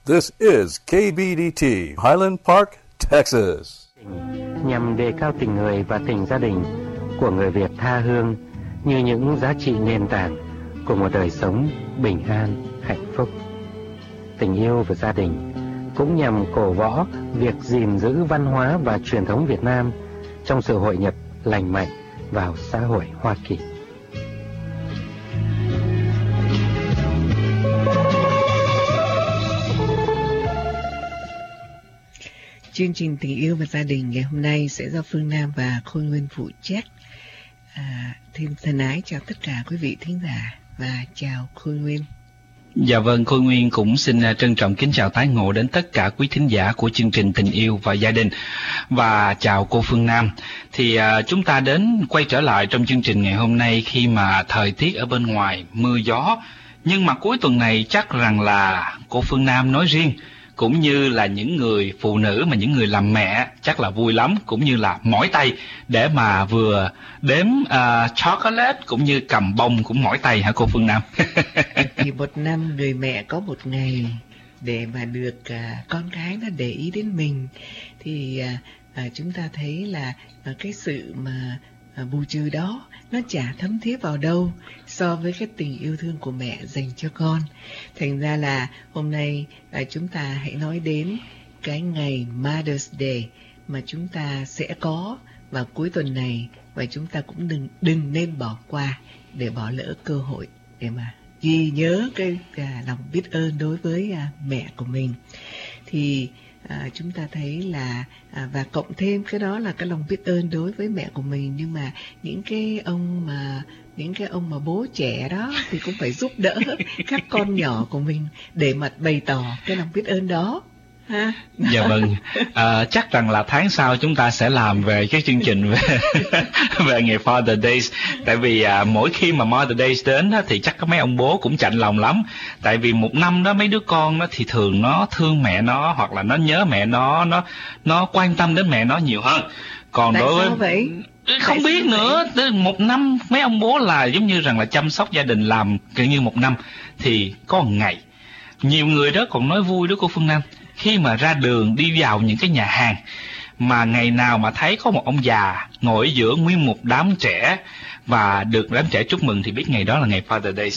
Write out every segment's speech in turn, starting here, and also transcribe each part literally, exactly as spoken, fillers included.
This is K B D T, Highland Park, Texas. Nhằm đề cao tình người và tình gia đình của người Việt tha hương như những giá trị nền tảng của một đời sống bình an, hạnh phúc. Tình yêu và gia đình cũng nhằm cổ võ việc gìn giữ văn hóa và truyền thống Việt Nam trong sự hội nhập lành mạnh vào xã hội Hoa Kỳ. Chương trình Tình yêu và gia đình ngày hôm nay sẽ do Phương Nam và Khôi Nguyên phụ trách. À, thêm thân ái chào tất cả quý vị thính giả và chào Khôi Nguyên. Dạ vâng, Khôi Nguyên cũng xin trân trọng kính chào tái ngộ đến tất cả quý thính giả của chương trình Tình yêu và gia đình. Và chào cô Phương Nam. Thì uh, chúng ta đến quay trở lại trong chương trình ngày hôm nay khi mà thời tiết ở bên ngoài mưa gió. Nhưng mà cuối tuần này chắc rằng là cô Phương Nam nói riêng, cũng như là những người phụ nữ mà những người làm mẹ chắc là vui lắm, cũng như là mỏi tay để mà vừa đếm uh, chocolate cũng như cầm bông cũng mỏi tay hả cô Phương Nam? Thì một năm người mẹ có một ngày để mà được uh, con cái nó để ý đến mình, thì uh, uh, chúng ta thấy là uh, cái sự mà uh, bù trừ đó nó chả thấm thía vào đâu so với cái tình yêu thương của mẹ dành cho con. Thành ra là hôm nay à, chúng ta hãy nói đến cái ngày Mother's Day mà chúng ta sẽ có vào cuối tuần này, và chúng ta cũng đừng đừng nên bỏ qua để bỏ lỡ cơ hội để mà ghi nhớ cái à, lòng biết ơn đối với à, mẹ của mình. Thì À, chúng ta thấy là à, và cộng thêm cái đó là cái lòng biết ơn đối với mẹ của mình, nhưng mà những cái ông mà những cái ông mà bố trẻ đó thì cũng phải giúp đỡ các con nhỏ của mình để mà bày tỏ cái lòng biết ơn đó. Ha? Dạ vâng, à, chắc rằng là tháng sau chúng ta sẽ làm về cái chương trình về về ngày Father Days. Tại vì à, mỗi khi mà Mother Days đến á, thì chắc có mấy ông bố cũng chạnh lòng lắm. Tại vì một năm đó mấy đứa con đó thì thường nó thương mẹ nó, hoặc là nó nhớ mẹ nó, nó nó quan tâm đến mẹ nó nhiều hơn. Còn Tại đối sao với vậy? không Tại biết nữa, vậy? Một năm mấy ông bố là giống như rằng là chăm sóc gia đình làm kiểu như một năm thì có một ngày. Nhiều người đó còn nói vui đó cô Phương Nam, khi mà ra đường đi vào những cái nhà hàng mà ngày nào mà thấy có một ông già ngồi ở giữa nguyên một đám trẻ và được đám trẻ chúc mừng thì biết ngày đó là ngày Father Days.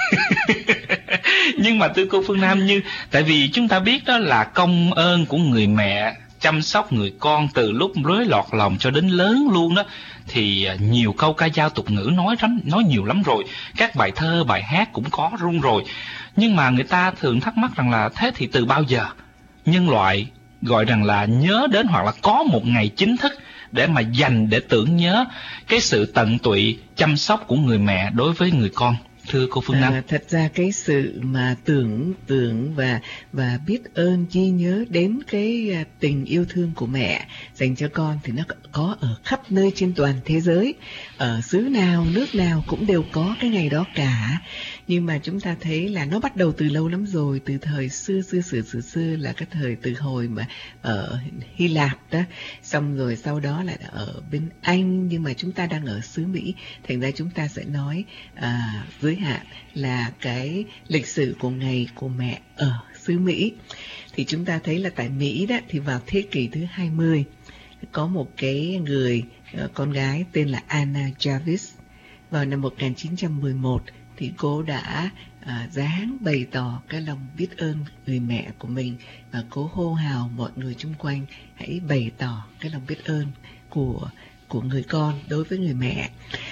Nhưng mà thưa cô Phương Nam, như tại vì chúng ta biết đó là công ơn của người mẹ chăm sóc người con từ lúc mới lọt lòng cho đến lớn luôn đó, thì nhiều câu ca dao tục ngữ nói lắm, nói nhiều lắm rồi, các bài thơ bài hát cũng có luôn rồi. Nhưng mà người ta thường thắc mắc rằng là thế thì từ bao giờ nhân loại gọi rằng là nhớ đến hoặc là có một ngày chính thức để mà dành để tưởng nhớ cái sự tận tụy chăm sóc của người mẹ đối với người con, thưa cô Phương Nam? À, thật ra cái sự mà tưởng tưởng và và biết ơn ghi nhớ đến cái tình yêu thương của mẹ dành cho con thì nó có ở khắp nơi trên toàn thế giới, ở xứ nào nước nào cũng đều có cái ngày đó cả. Nhưng mà chúng ta thấy là nó bắt đầu từ lâu lắm rồi, từ thời xưa xưa xưa xưa xưa là cái thời từ hồi mà ở Hy Lạp đó, xong rồi sau đó là ở bên Anh, nhưng mà chúng ta đang ở xứ Mỹ, thành ra chúng ta sẽ nói à, giới hạn là cái lịch sử của ngày của mẹ ở xứ Mỹ. Thì chúng ta thấy là tại Mỹ đó thì vào thế kỷ thứ hai mươi có một cái người uh, con gái tên là Anna Jarvis. Vào năm một nghìn chín trăm mười một thì cô đã à, dáng bày tỏ cái lòng biết ơn người mẹ của mình, và cô hô hào mọi người chung quanh hãy bày tỏ cái lòng biết ơn của của người con đối với người mẹ.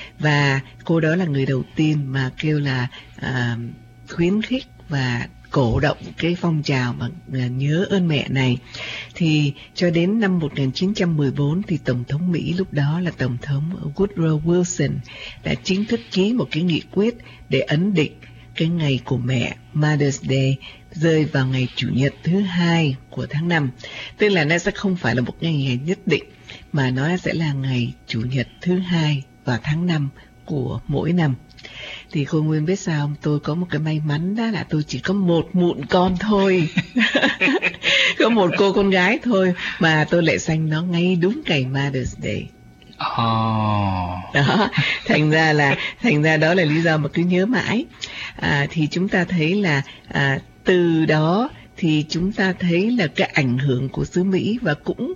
Và cô đó là người đầu tiên mà kêu là à, khuyến khích và cổ động cái phong trào mà nhớ ơn mẹ này. Thì cho đến năm một nghìn chín trăm mười bốn thì Tổng thống Mỹ lúc đó là Tổng thống Woodrow Wilson đã chính thức ký một cái nghị quyết để ấn định cái ngày của mẹ Mother's Day rơi vào ngày Chủ nhật thứ hai của tháng năm. Tức là nó sẽ không phải là một ngày, ngày nhất định, mà nó sẽ là ngày Chủ nhật thứ hai vào tháng năm của mỗi năm. Thì cô Nguyên biết sao không? Tôi có một cái may mắn đó là tôi chỉ có một mụn con thôi. Có một cô con gái thôi, mà tôi lại sanh nó ngay đúng ngày Mother's Day. Oh. Đó, thành ra là thành ra đó là lý do mà cứ nhớ mãi. À, thì chúng ta thấy là à, từ đó thì chúng ta thấy là cái ảnh hưởng của xứ Mỹ, và cũng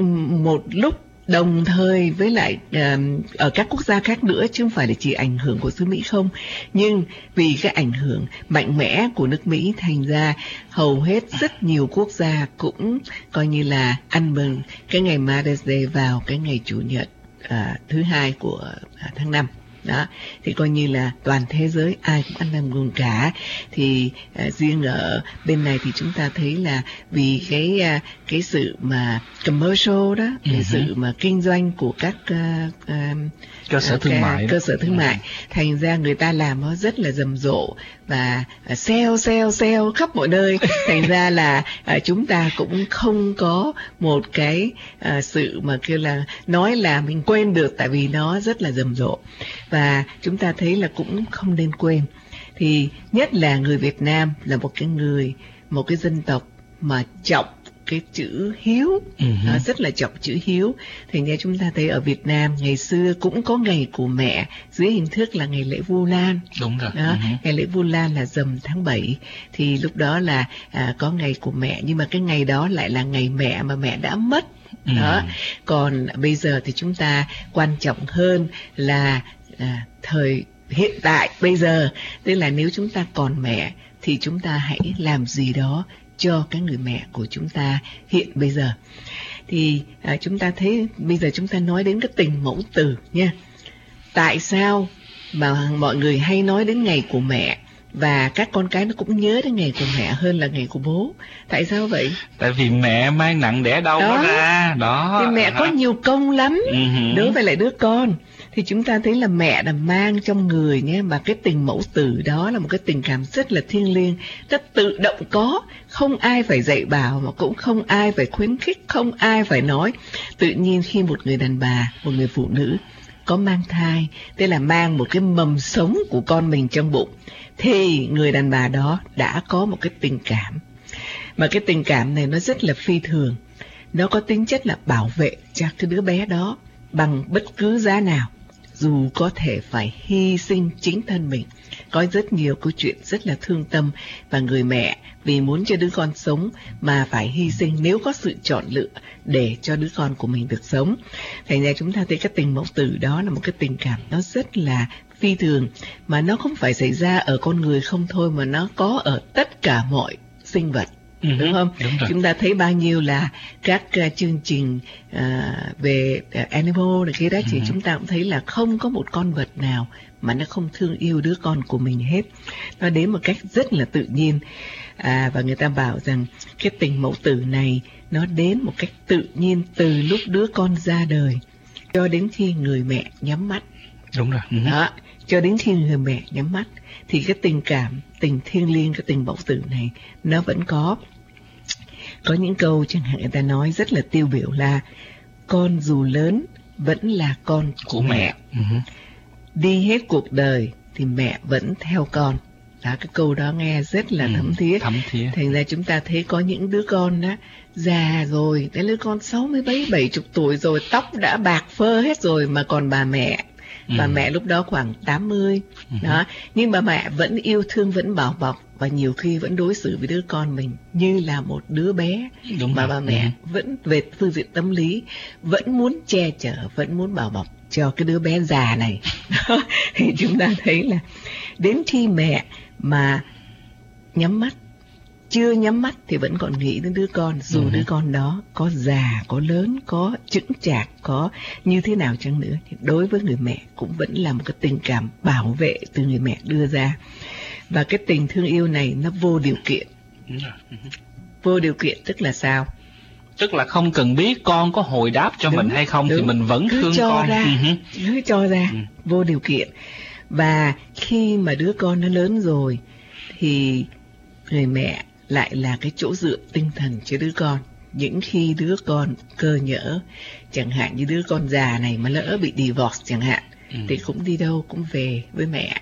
một lúc đồng thời với lại uh, ở các quốc gia khác nữa, chứ không phải là chỉ ảnh hưởng của xứ Mỹ không. Nhưng vì cái ảnh hưởng mạnh mẽ của nước Mỹ, thành ra hầu hết rất nhiều quốc gia cũng coi như là ăn mừng cái ngày Mother's Day vào cái ngày Chủ nhật uh, thứ hai của uh, tháng năm. Đó, thì coi như là toàn thế giới ai cũng ăn mừng cả. Thì uh, riêng ở bên này thì chúng ta thấy là vì cái uh, cái sự mà commercial đó, cái uh-huh. sự mà kinh doanh của các uh, uh, cơ sở thương mại, cơ sở thương mại, thành ra người ta làm nó rất là rầm rộ và uh, sale sale sale khắp mọi nơi. Thành ra là uh, chúng ta cũng không có một cái uh, sự mà kêu là nói là mình quên được, tại vì nó rất là rầm rộ. Và chúng ta thấy là cũng không nên quên. Thì nhất là người Việt Nam là một cái người, một cái dân tộc mà trọng cái chữ hiếu, uh-huh. nó rất là trọng chữ hiếu. Thành ra chúng ta thấy ở Việt Nam ngày xưa cũng có ngày của mẹ dưới hình thức là ngày lễ Vu Lan. Đúng rồi. Đó, uh-huh. ngày lễ Vu Lan là rằm tháng bảy, thì lúc đó là à, có ngày của mẹ, nhưng mà cái ngày đó lại là ngày mẹ mà mẹ đã mất. Uh-huh. Đó. Còn bây giờ thì chúng ta quan trọng hơn là à, thời hiện tại bây giờ, tức là nếu chúng ta còn mẹ thì chúng ta hãy làm gì đó cho cái người mẹ của chúng ta hiện bây giờ. Thì à, chúng ta thấy bây giờ chúng ta nói đến cái tình mẫu tử nha. Tại sao mà mọi người hay nói đến ngày của mẹ, và các con cái nó cũng nhớ đến ngày của mẹ hơn là ngày của bố? Tại sao vậy? Tại vì mẹ mang nặng đẻ đau nó ra đó. Thì mẹ có nhiều công lắm uh-huh. đối với lại đứa con. Thì chúng ta thấy là mẹ là mang trong người nhé, mà cái tình mẫu tử đó là một cái tình cảm rất là thiêng liêng, rất tự động có, không ai phải dạy bảo, mà cũng không ai phải khuyến khích, không ai phải nói. Tự nhiên khi một người đàn bà, một người phụ nữ có mang thai, tức là mang một cái mầm sống của con mình trong bụng, thì người đàn bà đó đã có một cái tình cảm. Mà cái tình cảm này nó rất là phi thường. Nó có tính chất là bảo vệ cho cái đứa bé đó bằng bất cứ giá nào, dù có thể phải hy sinh chính thân mình. Có rất nhiều câu chuyện rất là thương tâm, và người mẹ vì muốn cho đứa con sống mà phải hy sinh nếu có sự chọn lựa để cho đứa con của mình được sống. Thành ra chúng ta thấy cái tình mẫu tử đó là một cái tình cảm nó rất là phi thường, mà nó không phải xảy ra ở con người không thôi, mà nó có ở tất cả mọi sinh vật. Ừ, đúng không? Đúng rồi. Chúng ta thấy bao nhiêu là các uh, chương trình uh, về uh, animal này kia đó, chỉ ừ. chúng ta cũng thấy là không có một con vật nào mà nó không thương yêu đứa con của mình hết. Nó đến một cách rất là tự nhiên. À, và người ta bảo rằng cái tình mẫu tử này nó đến một cách tự nhiên từ lúc đứa con ra đời cho đến khi người mẹ nhắm mắt. Đúng rồi. Ừ. Đó, cho đến khi người mẹ nhắm mắt thì cái tình cảm, tình thiêng liêng, cái tình mẫu tử này nó vẫn có. Có những câu chẳng hạn người ta nói rất là tiêu biểu là con dù lớn vẫn là con của, của mẹ. mẹ. Uh-huh. Đi hết cuộc đời thì mẹ vẫn theo con. Đó, cái câu đó nghe rất là ừ, thấm thía. Thấm thía. Thành ra chúng ta thấy có những đứa con đó già rồi, tới đứa con sáu mươi bảy, bảy chục tuổi rồi, tóc đã bạc phơ hết rồi mà còn bà mẹ. Bà ừ. mẹ lúc đó khoảng tám mươi. Ừ. Đó, nhưng bà mẹ vẫn yêu thương, vẫn bảo bọc, và nhiều khi vẫn đối xử với đứa con mình như là một đứa bé. Đúng mà rồi. Bà mẹ ừ. vẫn về phương diện tâm lý vẫn muốn che chở, vẫn muốn bảo bọc cho cái đứa bé già này. Thì chúng ta thấy là đến khi mẹ mà nhắm mắt, chưa nhắm mắt thì vẫn còn nghĩ đến đứa con, dù ừ. đứa con đó có già, có lớn, có chững chạc, có như thế nào chăng nữa, thì đối với người mẹ cũng vẫn là một cái tình cảm bảo vệ từ người mẹ đưa ra. Và cái tình thương yêu này nó vô điều kiện. ừ. Vô điều kiện tức là sao? Tức là không cần biết con có hồi đáp cho đúng, mình hay không, đúng. Thì mình vẫn cứ thương cho con. Ra, uh-huh. cứ cho ra, ừ. vô điều kiện. Và khi mà đứa con nó lớn rồi thì người mẹ lại là cái chỗ dựa tinh thần cho đứa con. Những khi đứa con cơ nhỡ, chẳng hạn như đứa con già này mà lỡ bị divorce chẳng hạn, ừ. thì cũng đi đâu cũng về với mẹ.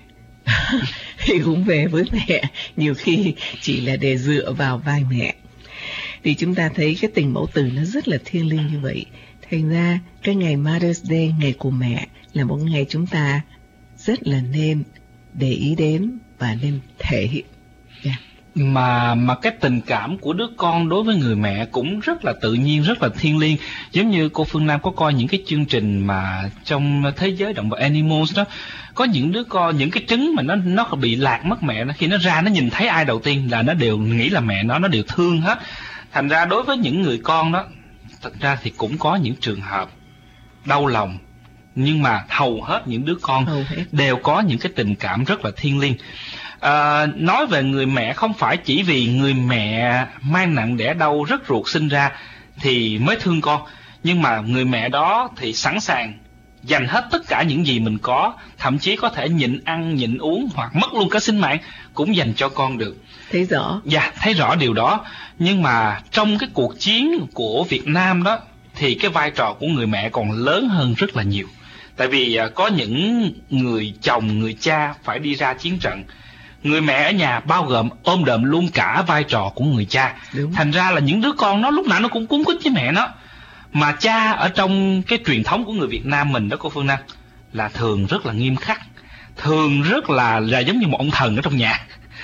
Thì cũng về với mẹ, nhiều khi chỉ là để dựa vào vai mẹ. Thì chúng ta thấy cái tình mẫu tử nó rất là thiêng liêng như vậy. Thành ra cái ngày Mother's Day, ngày của mẹ, là một ngày chúng ta rất là nên để ý đến và nên thể hiện. Yeah. mà mà cái tình cảm của đứa con đối với người mẹ cũng rất là tự nhiên, rất là thiêng liêng. Giống như cô Phương Nam có coi những cái chương trình mà trong thế giới động vật Animals đó, có những đứa con, những cái trứng mà nó nó bị lạc mất mẹ, nó khi nó ra nó nhìn thấy ai đầu tiên là nó đều nghĩ là mẹ nó, nó đều thương hết. Thành ra đối với những người con đó, thật ra thì cũng có những trường hợp đau lòng, nhưng mà hầu hết những đứa con đều có những cái tình cảm rất là thiêng liêng. À, nói về người mẹ, không phải chỉ vì người mẹ mang nặng đẻ đau rất ruột sinh ra thì mới thương con, nhưng mà người mẹ đó thì sẵn sàng dành hết tất cả những gì mình có, thậm chí có thể nhịn ăn nhịn uống hoặc mất luôn cả sinh mạng cũng dành cho con được. Thấy rõ. Dạ, thấy rõ điều đó. Nhưng mà trong cái cuộc chiến của Việt Nam đó thì cái vai trò của người mẹ còn lớn hơn rất là nhiều. Tại vì có những người chồng, người cha phải đi ra chiến trận, người mẹ ở nhà bao gồm ôm đồm luôn cả vai trò của người cha. Đúng. Thành ra là những đứa con nó lúc nào nó cũng cuốn quýt với mẹ nó. Mà cha ở trong cái truyền thống của người Việt Nam mình đó cô Phương Nam là thường rất là nghiêm khắc, thường rất là là giống như một ông thần ở trong nhà.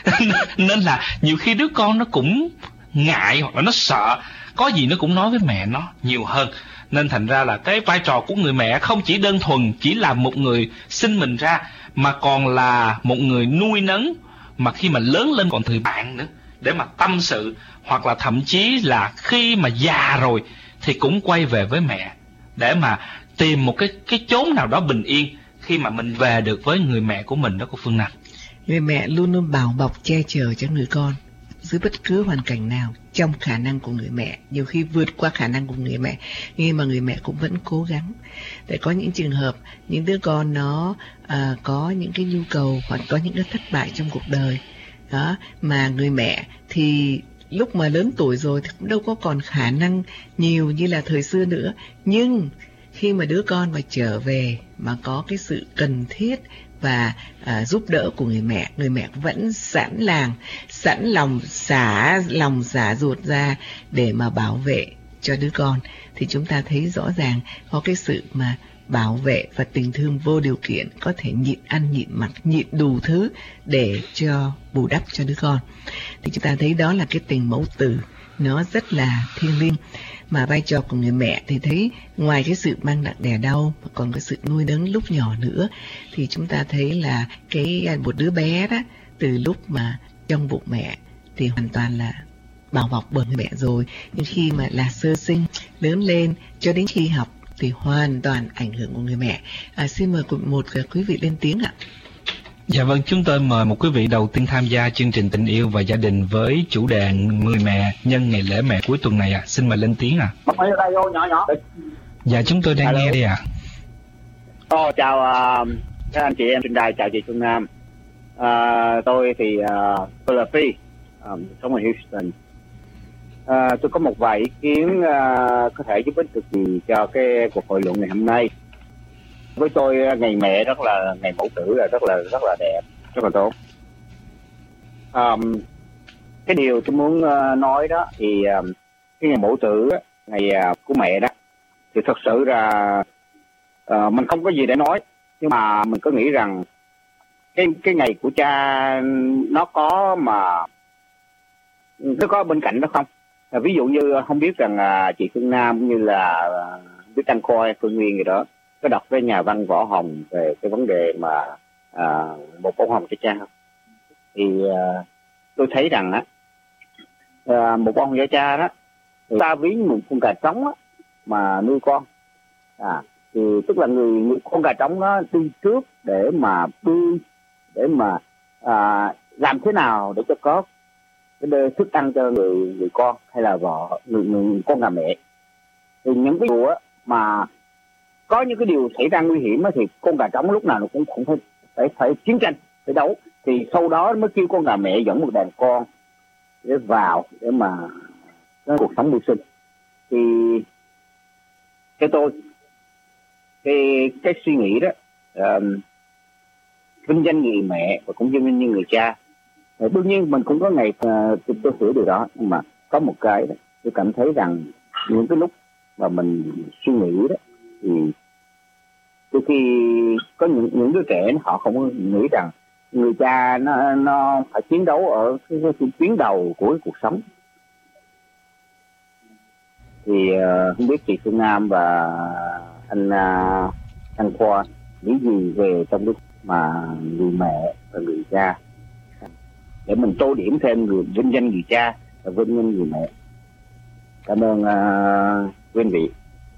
Nên là nhiều khi đứa con nó cũng ngại hoặc là nó sợ, có gì nó cũng nói với mẹ nó nhiều hơn. Nên thành ra là cái vai trò của người mẹ không chỉ đơn thuần chỉ là một người sinh mình ra, mà còn là một người nuôi nấng, mà khi mà lớn lên còn thời bạn nữa, để mà tâm sự, hoặc là thậm chí là khi mà già rồi thì cũng quay về với mẹ để mà tìm một cái cái chốn nào đó bình yên khi mà mình về được với người mẹ của mình đó cô Phương Nam. Người mẹ luôn luôn bảo bọc che chở cho người con dưới bất cứ hoàn cảnh nào, trong khả năng của người mẹ, nhiều khi vượt qua khả năng của người mẹ, nhưng mà người mẹ cũng vẫn cố gắng. Để có những trường hợp những đứa con nó à, có những cái nhu cầu hoặc có những cái thất bại trong cuộc đời đó, mà người mẹ thì lúc mà lớn tuổi rồi thì cũng đâu có còn khả năng nhiều như là thời xưa nữa. Nhưng khi mà đứa con mà trở về mà có cái sự cần thiết và à, giúp đỡ của người mẹ, người mẹ vẫn sẵn làng, sẵn lòng xả lòng xả ruột ra để mà bảo vệ cho đứa con, thì chúng ta thấy rõ ràng có cái sự mà bảo vệ và tình thương vô điều kiện, có thể nhịn ăn nhịn mặc, nhịn đủ thứ để cho bù đắp cho đứa con. Thì chúng ta thấy đó là cái tình mẫu tử, nó rất là thiêng liêng. Mà vai trò của người mẹ thì thấy ngoài cái sự mang nặng đẻ đau mà còn cái sự nuôi nấng lúc nhỏ nữa, thì chúng ta thấy là cái một đứa bé đó, từ lúc mà trong bụng mẹ thì hoàn toàn là bảo bọc bởi người mẹ rồi, nhưng khi mà là sơ sinh, lớn lên cho đến khi học thì hoàn toàn ảnh hưởng của người mẹ. À, xin mời một quý vị lên tiếng ạ. Dạ vâng, chúng tôi mời một quý vị đầu tiên tham gia chương trình Tình Yêu và Gia Đình với chủ đề Người Mẹ nhân ngày lễ mẹ cuối tuần này ạ. À. Xin mời lên tiếng ạ. À. Nhỏ nhỏ. Dạ, chúng tôi đang Hello. nghe đây ạ. À. Oh, chào uh, các anh chị em trên đài, chào chị Phương Nam. Uh, tôi thì uh, tôi là Phi, um, sống ở Houston. Uh, tôi có một vài ý kiến uh, có thể giúp ích được gì cho cái cuộc hội luận ngày hôm nay. Với tôi ngày mẹ rất là ngày mẫu tử là rất là rất là đẹp, rất là tốt. Um, cái điều tôi muốn uh, nói đó thì um, cái ngày mẫu tử ngày uh, của mẹ đó thì thật sự là uh, mình không có gì để nói, nhưng mà mình có nghĩ rằng cái cái ngày của cha nó có mà nó có bên cạnh đó không? À, ví dụ như không biết rằng uh, chị Phương Nam cũng như là uh, biết Anh Khôi, Phương Nguyên gì đó có đọc với nhà văn Võ Hồng về cái vấn đề mà à, một bông hồng cho cha không? Thì à, tôi thấy rằng á à, một bông hồng cho cha đó, ta ví một con gà trống á mà nuôi con, à thì tức là người, người con gà trống nó đi trước để mà bươi, để mà à, làm thế nào để cho có cái thức ăn cho người người con hay là vợ người, người con gà mẹ. Thì những cái điều á mà có những cái điều xảy ra nguy hiểm thì con gà trống lúc nào nó cũng cũng phải phải phải chiến tranh, phải đấu, thì sau đó mới kêu con gà mẹ dẫn một đàn con để vào để mà có cuộc sống mưu sinh. Thì theo tôi cái cái suy nghĩ đó uh, vinh danh người mẹ và cũng vinh danh như người cha. Thì đương nhiên mình cũng có ngày uh, tôi, tôi hiểu điều đó, nhưng mà có một cái đó, tôi cảm thấy rằng những cái lúc mà mình suy nghĩ đó thì đôi khi có những những đứa trẻ họ không nghĩ rằng người cha nó nó phải chiến đấu ở cái, cái tuyến đầu của cuộc sống. Thì uh, không biết chị Phương Nam và anh uh, anh Khoa nghĩ gì về trong lúc mà người mẹ và người cha, để mình tô điểm thêm người vinh danh người cha và vinh danh người mẹ. Cảm ơn uh, quý vị.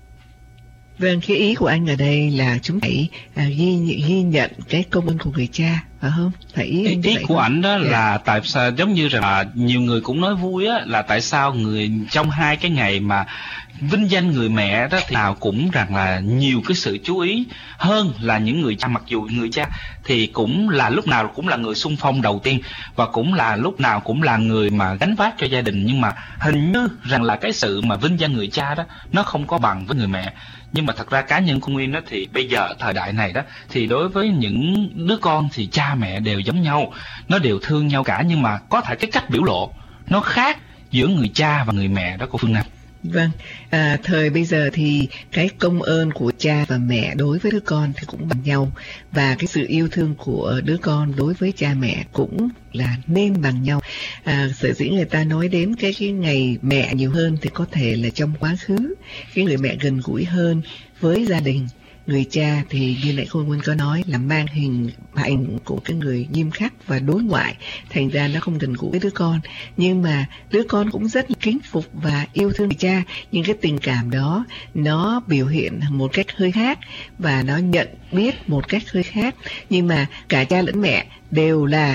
Vâng, cái ý của anh ở đây là chúng phải à, ghi, ghi nhận cái công ơn của người cha, phải không? Phải ý, ý, anh ý của không? ảnh đó Yeah. là tại sao, giống như là nhiều người cũng nói vui á, là tại sao người trong hai cái ngày mà vinh danh người mẹ đó thì nào cũng rằng là nhiều cái sự chú ý hơn là những người cha, mặc dù người cha thì cũng là lúc nào cũng là người xung phong đầu tiên và cũng là lúc nào cũng là người mà gánh vác cho gia đình, nhưng mà hình như rằng là cái sự mà vinh danh người cha đó nó không có bằng với người mẹ. Nhưng mà thật ra cá nhân của Nguyên đó thì bây giờ thời đại này đó thì đối với những đứa con thì cha mẹ đều giống nhau, nó đều thương nhau cả, nhưng mà có thể cái cách biểu lộ nó khác giữa người cha và người mẹ đó của Phương Nam. Vâng, à, thời bây giờ thì cái công ơn của cha và mẹ đối với đứa con thì cũng bằng nhau, và cái sự yêu thương của đứa con đối với cha mẹ cũng là nên bằng nhau. À, sở dĩ người ta nói đến cái, cái ngày mẹ nhiều hơn thì có thể là trong quá khứ, cái người mẹ gần gũi hơn với gia đình. Người cha thì như nãy cô Nguyên có nói là mang hình ảnh của cái người nghiêm khắc và đối ngoại, thành ra nó không gần gũi với đứa con. Nhưng mà đứa con cũng rất là kính phục và yêu thương người cha, nhưng cái tình cảm đó nó biểu hiện một cách hơi khác và nó nhận biết một cách hơi khác. Nhưng mà cả cha lẫn mẹ đều là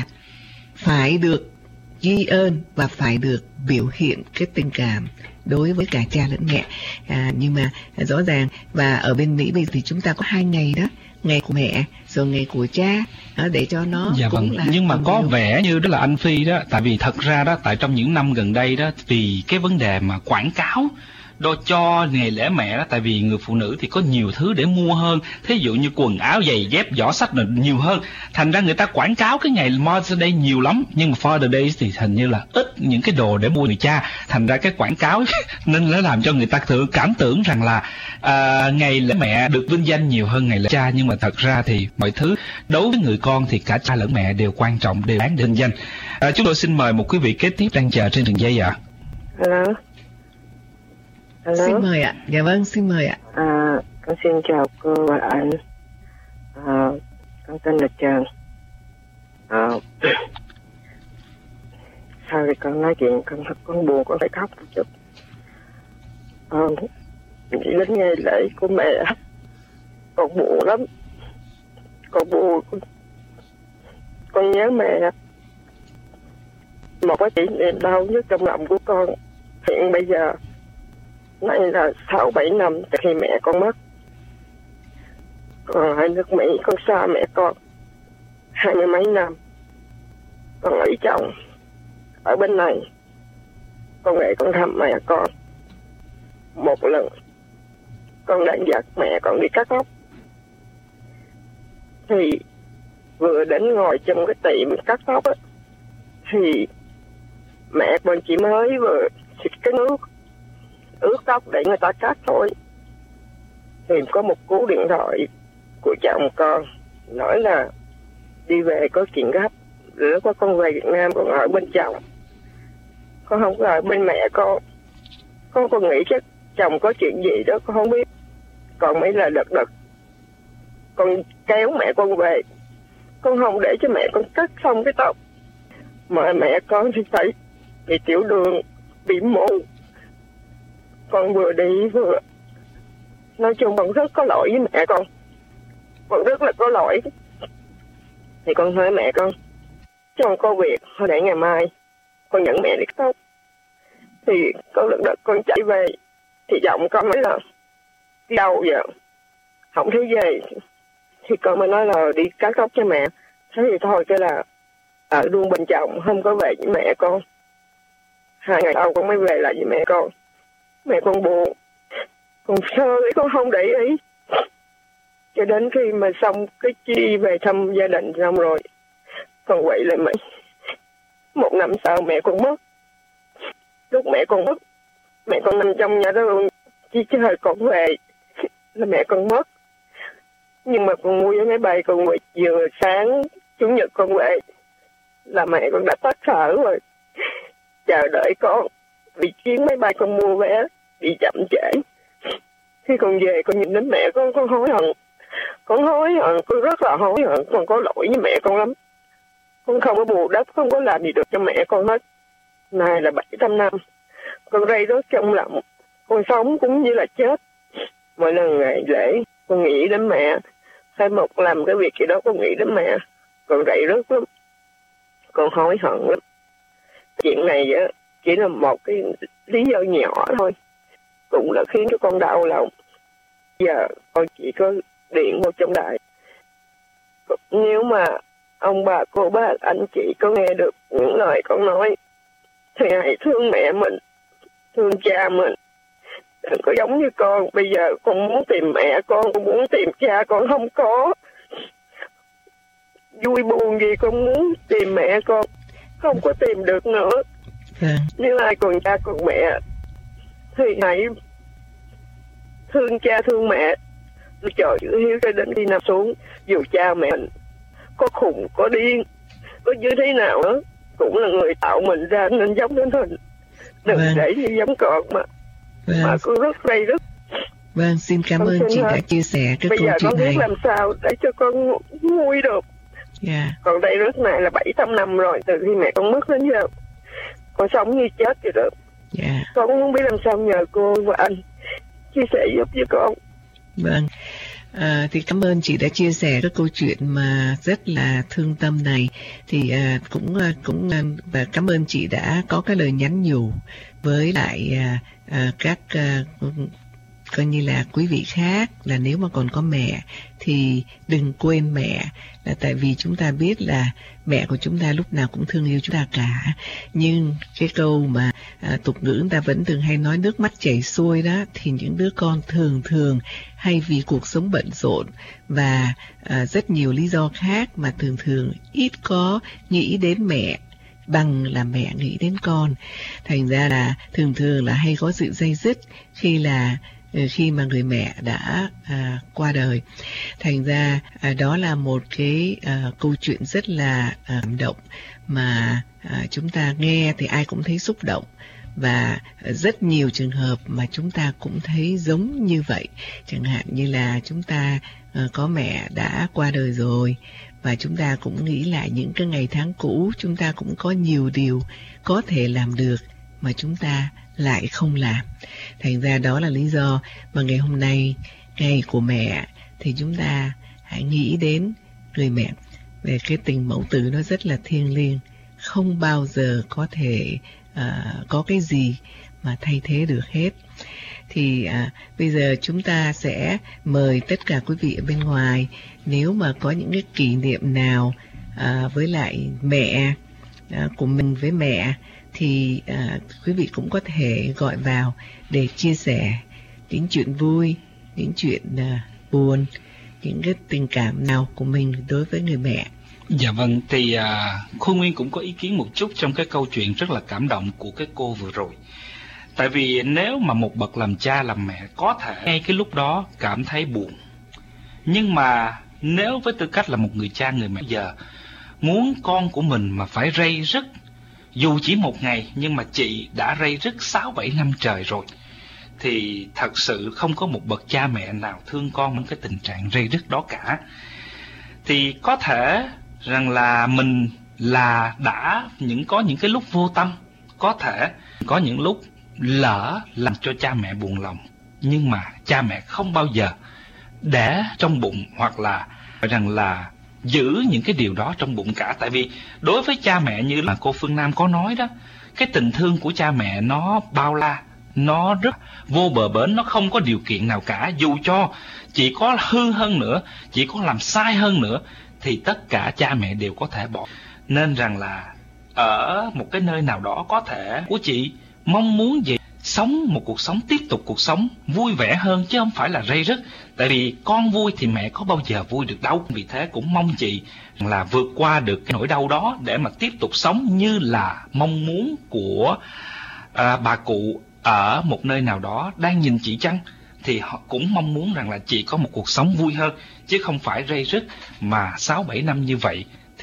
phải được ghi ơn và phải được biểu hiện cái tình cảm đối với cả cha lẫn mẹ. À, nhưng mà rõ ràng, và ở bên Mỹ bây giờ thì chúng ta có hai ngày đó, ngày của mẹ rồi ngày của cha, đó, để cho nó dạ cũng vâng. là Nhưng mà có điều. vẻ như đó là anh Phi đó, tại vì thật ra đó, tại trong những năm gần đây đó, vì cái vấn đề mà quảng cáo đo cho ngày lễ mẹ đó, tại vì người phụ nữ thì có nhiều thứ để mua hơn, thí dụ như quần áo, giày dép, giỏ sách là nhiều hơn, thành ra người ta quảng cáo cái ngày Mother's Day nhiều lắm, nhưng mà Father's Day thì hình như là ít những cái đồ để mua người cha, thành ra cái quảng cáo nên nó làm cho người ta tự cảm tưởng rằng là à, ngày lễ mẹ được vinh danh nhiều hơn ngày lễ cha. Nhưng mà thật ra thì mọi thứ đối với người con thì cả cha lẫn mẹ đều quan trọng, đều đáng được vinh danh. À, chúng tôi xin mời một quý vị kế tiếp đang chờ trên đường dây ạ. À. Hello. Hello. Xin mời ạ. Dạ vâng, xin mời ạ. À, con xin chào cô và anh. À, con tên là Trần. À, sau thì con nói chuyện con con buồn, con phải khóc một chút. À, đến ngày lễ của mẹ con buồn lắm. Con buồn, con, con nhớ mẹ. Một cái kỷ niệm đau nhất trong lòng của con hiện bây giờ nay là sáu bảy năm từ khi mẹ con mất. Còn ở nước Mỹ con xa mẹ con hai mươi mấy năm. Con lấy chồng ở bên này, con về con thăm mẹ con một lần. Con đang dắt mẹ con đi cắt tóc, thì vừa đến ngồi trong cái tiệm cắt tóc á, thì mẹ con chỉ mới vừa xịt cái nước ướt tóc để người ta cắt thôi, thì có một cú điện thoại của chồng con nói là đi về có chuyện gấp. Lúc đó con về Việt Nam, con ở bên chồng, con không có ở bên mẹ con. Con còn nghĩ chắc chồng có chuyện gì đó con không biết. Còn mấy là đợt đợt con kéo mẹ con về, con không để cho mẹ con cắt xong cái tóc, mà mẹ con thì phải bị tiểu đường, bị mù. Con vừa đi vừa nói chung con rất có lỗi với mẹ con, con rất là có lỗi. Thì con hỏi mẹ con, cho con có việc thôi để ngày mai con dẫn mẹ đi cắt tóc. Thì con lần đó con chạy về thì giọng con nói là đi đâu giờ không thấy về. Thì con mới nói là đi cắt tóc cho mẹ. Thế thì thôi, cái là ở luôn bên chồng, không có về với mẹ con. Hai ngày sau con mới về lại với mẹ con. Mẹ con buồn, con sơ ấy, con không để ý. Cho đến khi mà xong cái chi về thăm gia đình xong rồi, con quậy lại mấy. Một năm sau mẹ con mất. Lúc mẹ con mất, mẹ con nằm trong nhà đó luôn, chỉ chờ con về là mẹ con mất. Nhưng mà con mua vé máy bay, con vừa sáng Chủ nhật con về là mẹ con đã tắt thở rồi, chờ đợi con. Vì chuyến máy bay con mua vé bị chậm trễ. Khi con về con nhìn đến mẹ con, con hối hận. Con hối hận, con rất là hối hận. Con có lỗi với mẹ con lắm. Con không có bù đắp, không có làm gì được cho mẹ con hết. Này là bảy trăm năm. Con rây rớt trong lòng. Con sống cũng như là chết. Mỗi lần ngày lễ con nghĩ đến mẹ. Khai Mộc làm cái việc gì đó con nghĩ đến mẹ. Con rây rớt lắm. Con hối hận lắm. Chuyện này á chỉ là một cái lý do nhỏ thôi, cũng đã khiến cho con đau lòng. Giờ con chỉ có điện vào trong đài. Nếu mà ông bà, cô bác, anh chị có nghe được những lời con nói thì hãy thương mẹ mình, thương cha mình. Đừng có giống như con. Bây giờ con muốn tìm mẹ con, con muốn tìm cha con không có. Vui buồn gì con muốn tìm mẹ con, không có tìm được nữa. Vâng. Nếu ai còn cha còn mẹ thì hãy thương cha thương mẹ, trời chữ hiếu cho đến khi nằm xuống. Dù cha mẹ mình có khùng, có điên, có như thế nào đó, cũng là người tạo mình ra nên giống đến hình. Đừng Vâng. để như giống con mà. Vâng. Mà cứ rất rây rứt. Vâng, xin cảm Con ơn xin chị hết. đã chia sẻ cái Bây câu giờ chuyện con biết này. làm sao để cho con nguôi được. Dạ. Còn đây rất này là bảy trăm năm rồi, từ khi mẹ con mất đến giờ con sống như chết vậy đó. Dạ. Con cũng không biết làm sao, nhờ cô và anh chia sẻ giúp với con. Vâng. À, thì cảm ơn chị đã chia sẻ cái câu chuyện mà rất là thương tâm này. Thì à, cũng à, cũng à, và cảm ơn chị đã có cái lời nhắn nhủ với lại à, à, các à, coi như là quý vị khác, là nếu mà còn có mẹ thì đừng quên mẹ, là tại vì chúng ta biết là mẹ của chúng ta lúc nào cũng thương yêu chúng ta cả. Nhưng cái câu mà à, tục ngữ người ta vẫn thường hay nói nước mắt chảy xuôi đó, thì những đứa con thường thường hay vì cuộc sống bận rộn và à, rất nhiều lý do khác mà thường thường ít có nghĩ đến mẹ bằng là mẹ nghĩ đến con. Thành ra là thường thường là hay có sự day dứt khi là khi mà người mẹ đã à, qua đời. Thành ra à, đó là một cái à, câu chuyện rất là à, cảm động mà à, chúng ta nghe thì ai cũng thấy xúc động. Và rất nhiều trường hợp mà chúng ta cũng thấy giống như vậy. Chẳng hạn như là chúng ta uh, có mẹ đã qua đời rồi, và chúng ta cũng nghĩ lại những cái ngày tháng cũ, chúng ta cũng có nhiều điều có thể làm được mà chúng ta lại không làm. Thành ra đó là lý do mà ngày hôm nay, ngày của mẹ, thì chúng ta hãy nghĩ đến người mẹ. Về cái tình mẫu tử nó rất là thiêng liêng, không bao giờ có thể uh, có cái gì mà thay thế được hết. Thì à, bây giờ chúng ta sẽ mời tất cả quý vị ở bên ngoài, nếu mà có những cái kỷ niệm nào à, với lại mẹ à, của mình với mẹ, thì à, quý vị cũng có thể gọi vào để chia sẻ những chuyện vui, những chuyện à, buồn, những cái tình cảm nào của mình đối với người mẹ. Dạ vâng, thì à, Khôi Nguyên cũng có ý kiến một chút trong cái câu chuyện rất là cảm động của cái cô vừa rồi. Tại vì nếu mà một bậc làm cha làm mẹ có thể ngay cái lúc đó cảm thấy buồn, nhưng mà nếu với tư cách là một người cha người mẹ giờ muốn con của mình mà phải rây rứt, dù chỉ một ngày nhưng mà chị đã rây rứt sáu bảy năm trời rồi, thì thật sự không có một bậc cha mẹ nào thương con trong cái tình trạng rây rứt đó cả. Thì có thể rằng là mình là đã những có những cái lúc vô tâm, có thể có những lúc lỡ làm cho cha mẹ buồn lòng, nhưng mà cha mẹ không bao giờ để trong bụng hoặc là rằng là giữ những cái điều đó trong bụng cả. Tại vì đối với cha mẹ, như là cô Phương Nam có nói đó, cái tình thương của cha mẹ nó bao la, nó rất vô bờ bến, nó không có điều kiện nào cả. Dù cho chỉ có hư hơn nữa, chỉ có làm sai hơn nữa, thì tất cả cha mẹ đều có thể bỏ. Nên rằng là ở một cái nơi nào đó có thể của chị mong muốn gì sống một cuộc sống, tiếp tục cuộc sống vui vẻ hơn, chứ không phải là rây rứt. Tại vì con vui thì mẹ có bao giờ vui được đâu. Vì thế cũng mong chị là vượt qua được cái nỗi đau đó để mà tiếp tục sống như là mong muốn của à, bà cụ ở một nơi nào đó đang nhìn chị chăng, thì họ cũng mong muốn rằng là chị có một cuộc sống vui hơn, chứ không phải rây rứt mà sáu bảy năm như vậy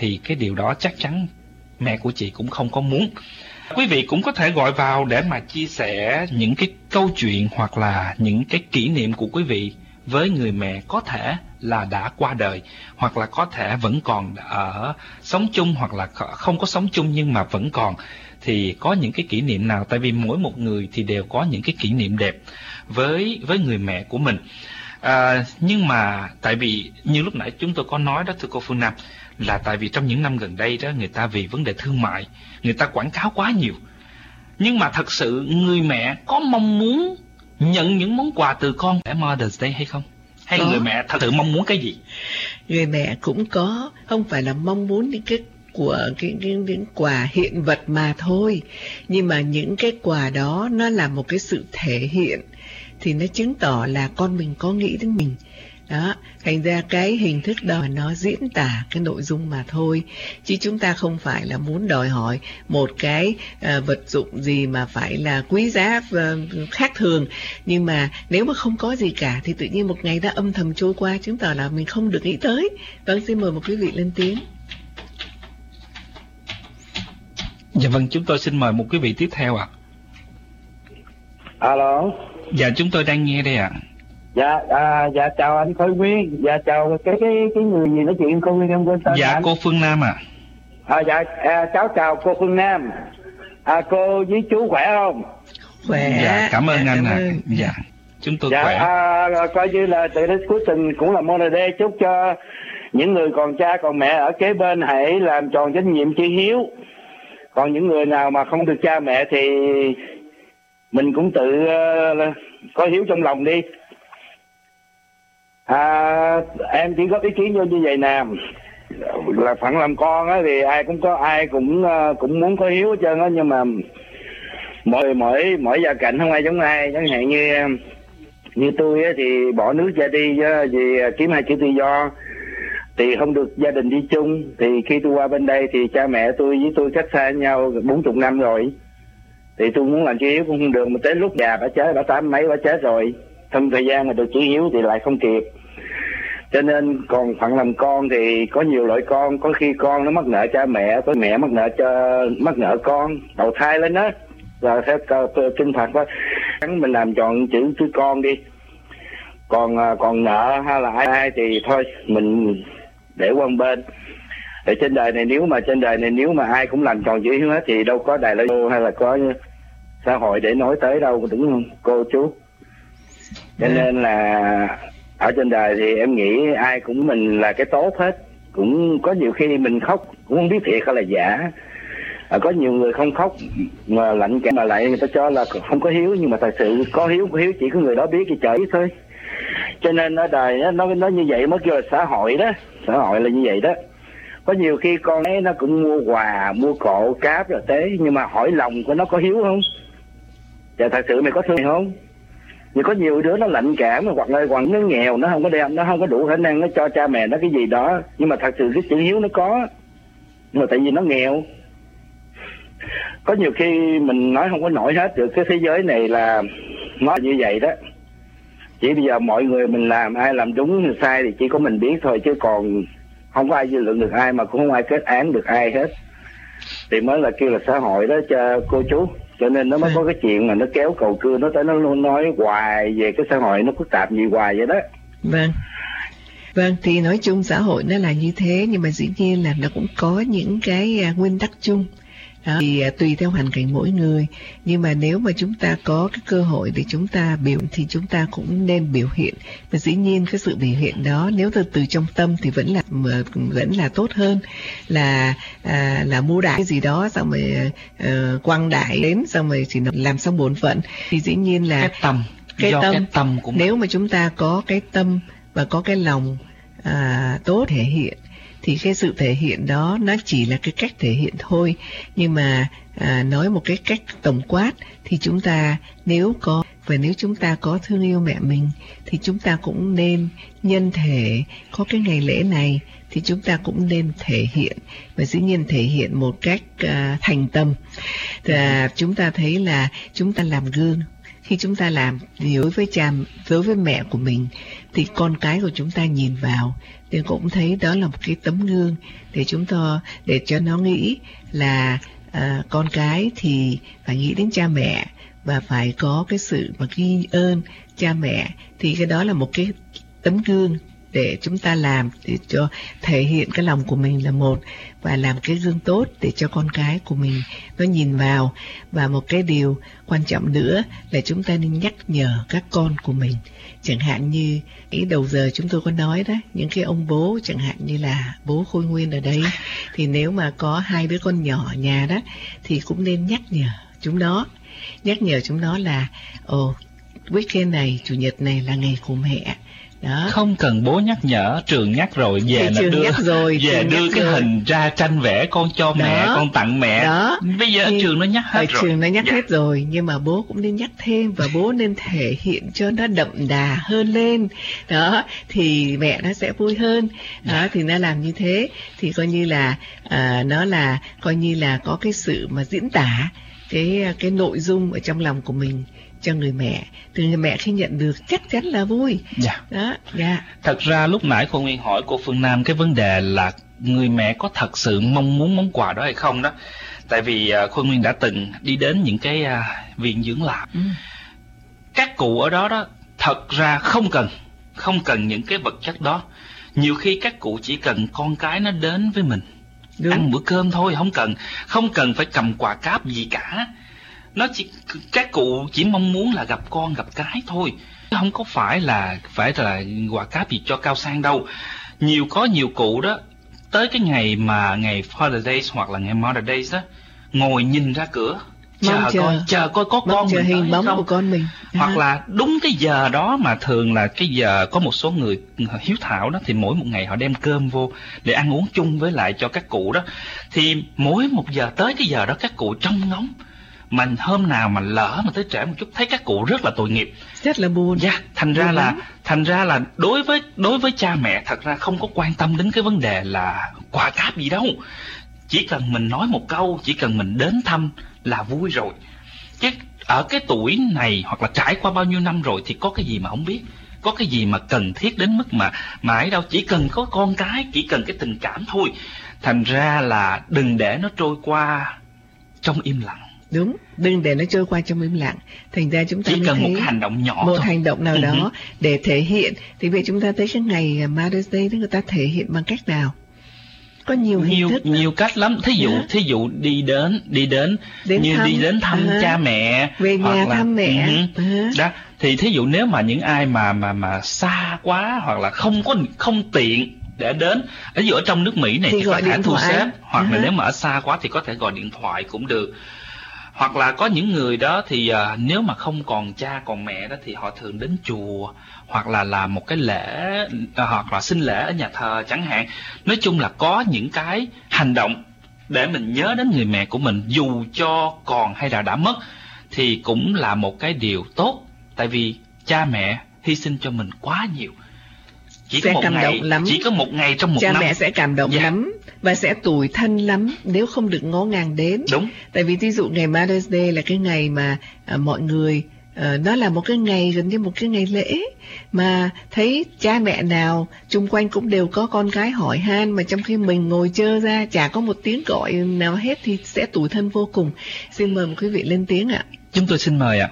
thì cái điều đó chắc chắn mẹ của chị cũng không có muốn. Quý vị cũng có thể gọi vào để mà chia sẻ những cái câu chuyện hoặc là những cái kỷ niệm của quý vị với người mẹ có thể là đã qua đời, hoặc là có thể vẫn còn ở sống chung, hoặc là không có sống chung nhưng mà vẫn còn. Thì có những cái kỷ niệm nào? Tại vì mỗi một người thì đều có những cái kỷ niệm đẹp với với người mẹ của mình. À, nhưng mà tại vì như lúc nãy chúng tôi có nói đó thưa cô Phương Nam, là tại vì trong những năm gần đây đó, người ta vì vấn đề thương mại, người ta quảng cáo quá nhiều. Nhưng mà thật sự người mẹ có mong muốn nhận những món quà từ con để Mother's Day hay không? Hay có. Người mẹ thật sự mong muốn cái gì? Người mẹ cũng có, không phải là mong muốn những cái của cái, cái những quà hiện vật mà thôi, nhưng mà những cái quà đó nó là một cái sự thể hiện, thì nó chứng tỏ là con mình có nghĩ đến mình. Đó, thành ra cái hình thức đó nó diễn tả cái nội dung mà thôi, chứ chúng ta không phải là muốn đòi hỏi một cái uh, vật dụng gì mà phải là quý giá uh, khác thường. Nhưng mà nếu mà không có gì cả thì tự nhiên một ngày đã âm thầm trôi qua, chứng tỏ là mình không được nghĩ tới. Vâng, xin mời một quý vị lên tiếng. Dạ vâng, chúng tôi xin mời một quý vị tiếp theo ạ. À. Alo. Dạ, chúng tôi đang nghe đây ạ. À. Dạ, à, dạ chào anh Khôi Nguyên. Dạ chào cái cái cái người gì nói chuyện Khôi Nguyên em quên tên. Dạ anh. Cô Phương Nam ạ. À. À, dạ à, cháu chào cô Phương Nam. À, cô với chú khỏe không? Khỏe. Dạ cảm ơn dạ, anh ạ. À. Dạ chúng tôi dạ, khỏe. À, coi như là từ đến cuối tuần cũng là Mother's Day, chúc cho những người còn cha còn mẹ ở kế bên hãy làm tròn trách nhiệm chi hiếu. Còn những người nào mà không được cha mẹ thì mình cũng tự uh, có hiếu trong lòng đi. À, em chỉ có ý kiến như vậy nè, là phận làm con á thì ai cũng có, ai cũng uh, cũng muốn có hiếu hết trơn á, nhưng mà mỗi mỗi mỗi gia cảnh không ai giống ai. Chẳng hạn như như tôi á thì bỏ nước ra đi vì kiếm hai chữ tự do thì không được gia đình đi chung. Thì khi tôi qua bên đây thì cha mẹ tôi với tôi cách xa nhau bốn chục năm rồi, thì tôi muốn làm chữ hiếu cũng không được, mà tới lúc già bà chết, bà tám mấy bà chết rồi, trong thời gian mà được chữ hiếu thì lại không kịp. Cho nên còn phận làm con thì có nhiều loại con, có khi con nó mắc nợ cha mẹ, có mẹ mắc nợ cho mắc nợ con, đầu thai lên đó là theo kinh Phật đó, mình làm tròn chữ chữ con đi. Còn còn nợ hay là ai, ai thì thôi mình để qua một bên. Để trên đời này nếu mà trên đời này nếu mà ai cũng làm tròn chữ hiếu hết thì đâu có đài lô hay là có xã hội để nói tới đâu, đúng không cô chú? Cho ừ. nên là ở trên đời thì em nghĩ ai cũng mình là cái tốt hết. Cũng có nhiều khi mình khóc cũng không biết thiệt hay là giả. À, có nhiều người không khóc mà lạnh cả mà lại người ta cho là không có hiếu, nhưng mà thật sự có hiếu, có hiếu chỉ có người đó biết thì trời thôi. Cho nên ở đời nó, nó nó như vậy mới kêu là xã hội đó, xã hội là như vậy đó. Có nhiều khi con ấy nó cũng mua quà, mua cộ, cáp rồi tế, nhưng mà hỏi lòng của nó có hiếu không? Và thật sự mày có thương mày không? Nhưng có nhiều đứa nó lạnh cảm, hoặc là hoặc nó nghèo, nó không có đem, nó không có đủ khả năng nó cho cha mẹ nó cái gì đó, nhưng mà thật sự cái chữ hiếu nó có, nhưng mà tại vì nó nghèo. Có nhiều khi mình nói không có nổi hết được, cái thế giới này là nó như vậy đó. Chỉ bây giờ mọi người mình làm, ai làm đúng sai thì chỉ có mình biết thôi, chứ còn không có ai dư luận được ai, mà cũng không ai kết án được ai hết. Thì mới là kêu là xã hội đó cho cô chú. Cho nên nó mới có cái chuyện mà nó kéo cầu cưa, nó tới nó luôn nói hoài về cái xã hội nó phức tạp gì hoài vậy đó. Vâng. Vâng, thì nói chung xã hội nó là như thế, nhưng mà dĩ nhiên là nó cũng có những cái uh, nguyên tắc chung. Đó, thì uh, tùy theo hoàn cảnh mỗi người, nhưng mà nếu mà chúng ta có cái cơ hội để chúng ta biểu thì chúng ta cũng nên biểu hiện. Và dĩ nhiên cái sự biểu hiện đó nếu từ từ trong tâm thì vẫn là vẫn là tốt hơn là à, là mua đại cái gì đó xong rồi uh, quăng đại đến xong rồi chỉ làm xong bổn phận. Thì dĩ nhiên là cái tâm, cái do tâm, cái tâm của nếu mà chúng ta có cái tâm và có cái lòng à, tốt thể hiện, thì cái sự thể hiện đó nó chỉ là cái cách thể hiện thôi. Nhưng mà à, nói một cái cách tổng quát thì chúng ta nếu có, và nếu chúng ta có thương yêu mẹ mình thì chúng ta cũng nên nhân thể có cái ngày lễ này thì chúng ta cũng nên thể hiện, và dĩ nhiên thể hiện một cách à, thành tâm. Và chúng ta thấy là chúng ta làm gương. Khi chúng ta làm đối với cha, đối với mẹ của mình thì con cái của chúng ta nhìn vào thì cũng thấy đó là một cái tấm gương để chúng ta, để cho nó nghĩ là à, con cái thì phải nghĩ đến cha mẹ và phải có cái sự mà ghi ơn cha mẹ, thì cái đó là một cái tấm gương để chúng ta làm, để cho thể hiện cái lòng của mình là một, và làm cái gương tốt để cho con cái của mình nó nhìn vào. Và một cái điều quan trọng nữa là chúng ta nên nhắc nhở các con của mình, chẳng hạn như cái đầu giờ chúng tôi có nói đó, những cái ông bố chẳng hạn như là bố Khôi Nguyên ở đây, thì nếu mà có hai đứa con nhỏ ở nhà đó thì cũng nên nhắc nhở chúng nó, nhắc nhở chúng nó là ồ, weekend này, chủ nhật này là ngày của mẹ. Đó. Không cần bố nhắc nhở, trường nhắc rồi, về là đưa, nhắc rồi, về đưa cái rồi. hình ra tranh vẽ con cho đó. Mẹ, con tặng mẹ. Đó. Bây giờ ở trường nó nhắc hết ở rồi. Ở trường nó nhắc dạ. hết rồi, nhưng mà bố cũng nên nhắc thêm, và bố nên thể hiện cho nó đậm đà hơn lên. Đó, thì mẹ nó sẽ vui hơn. Đó, dạ. Thì nó làm như thế thì coi như là à, nó là coi như là có cái sự mà diễn tả cái cái nội dung ở trong lòng của mình cho người mẹ, từ người mẹ khi nhận được chắc chắn là vui. Dạ. Đó, dạ. Thật ra lúc nãy cô Nguyên hỏi cô Phương Nam cái vấn đề là người mẹ có thật sự mong muốn món quà đó hay không đó. Tại vì uh, cô Nguyên đã từng đi đến những cái uh, viện dưỡng lão. Ừ. Các cụ ở đó đó thật ra không cần không cần những cái vật chất đó. Nhiều khi các cụ chỉ cần con cái nó đến với mình. Đúng. Ăn bữa cơm thôi, không cần không cần phải cầm quà cáp gì cả. Nó chỉ, các cụ chỉ mong muốn là gặp con gặp cái thôi, không có phải là phải là quà cáp gì cho cao sang đâu. Nhiều có nhiều cụ đó tới cái ngày mà ngày Father's Day hoặc là ngày Mother's Day đó, ngồi nhìn ra cửa chờ, chờ coi chờ coi có con chờ mình hình bóng không? Của con mình. Hoặc là đúng cái giờ đó mà thường là cái giờ có một số người hiếu thảo đó, thì mỗi một ngày họ đem cơm vô để ăn uống chung với lại cho các cụ đó. Thì mỗi một giờ tới cái giờ đó các cụ trông ngóng, mà hôm nào mà lỡ mà tới trễ một chút thấy các cụ rất là tội nghiệp, rất là buồn. Dạ, yeah, thành ra buồn là lắm. thành ra là đối với đối với cha mẹ thật ra không có quan tâm đến cái vấn đề là quà cáp gì đâu. Chỉ cần mình nói một câu, chỉ cần mình đến thăm là vui rồi. Chứ ở cái tuổi này hoặc là trải qua bao nhiêu năm rồi thì có cái gì mà không biết, có cái gì mà cần thiết đến mức mà mà ấy đâu. Chỉ cần có con cái, chỉ cần cái tình cảm thôi. Thành ra là đừng để nó trôi qua trong im lặng. Đúng, đừng để nó trôi qua trong im lặng. Thành ra chúng ta chỉ cần thấy một cái hành động nhỏ một thôi. hành động nào uh-huh. đó để thể hiện. Thì vậy chúng ta thấy cái ngày Mother's Day người ta thể hiện bằng cách nào? Có nhiều hình nhiều thức nhiều cách lắm. Thí dụ yeah. thí dụ đi đến đi đến, đến như thăm. đi đến thăm uh-huh. cha mẹ, về nhà hoặc là, thăm mẹ. Uh-huh. Uh-huh. Đó, thì thí dụ nếu mà những ai mà mà mà xa quá hoặc là không có không tiện để đến, ví dụ ở trong nước Mỹ này thì, thì có thể thu xếp, hoặc uh-huh. là nếu mà ở xa quá thì có thể gọi điện thoại cũng được. Hoặc là có những người đó thì uh, nếu mà không còn cha còn mẹ đó thì họ thường đến chùa, hoặc là làm một cái lễ, uh, hoặc là sinh lễ ở nhà thờ chẳng hạn. Nói chung là có những cái hành động để mình nhớ đến người mẹ của mình, dù cho còn hay là đã mất, thì cũng là một cái điều tốt. Tại vì cha mẹ hy sinh cho mình quá nhiều. Chỉ sẽ có một cảm ngày, động lắm. Chỉ có một ngày trong một cha năm. Cha mẹ sẽ cảm động yeah. lắm và sẽ tủi thân lắm nếu không được ngó ngàng đến. Đúng. Tại vì ví dụ ngày Mother's Day là cái ngày mà à, mọi người à, nó là một cái ngày gần như một cái ngày lễ, mà thấy cha mẹ nào chung quanh cũng đều có con cái hỏi han, mà trong khi mình ngồi chơ ra chả có một tiếng gọi nào hết thì sẽ tủi thân vô cùng. Xin mời một quý vị lên tiếng ạ. Chúng tôi xin mời ạ.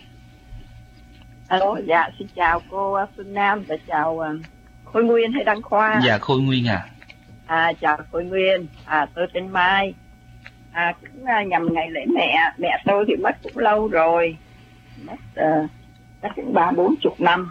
Alo, dạ xin chào cô Phương Nam và chào Khôi Nguyên hay Đăng Khoa. Dạ Khôi Nguyên à. À chào Khôi Nguyên, à tôi tên Mai. À cũng uh, nhằm ngày lễ mẹ, mẹ tôi thì mất cũng lâu rồi, mất uh, chắc cũng ba bốn chục năm.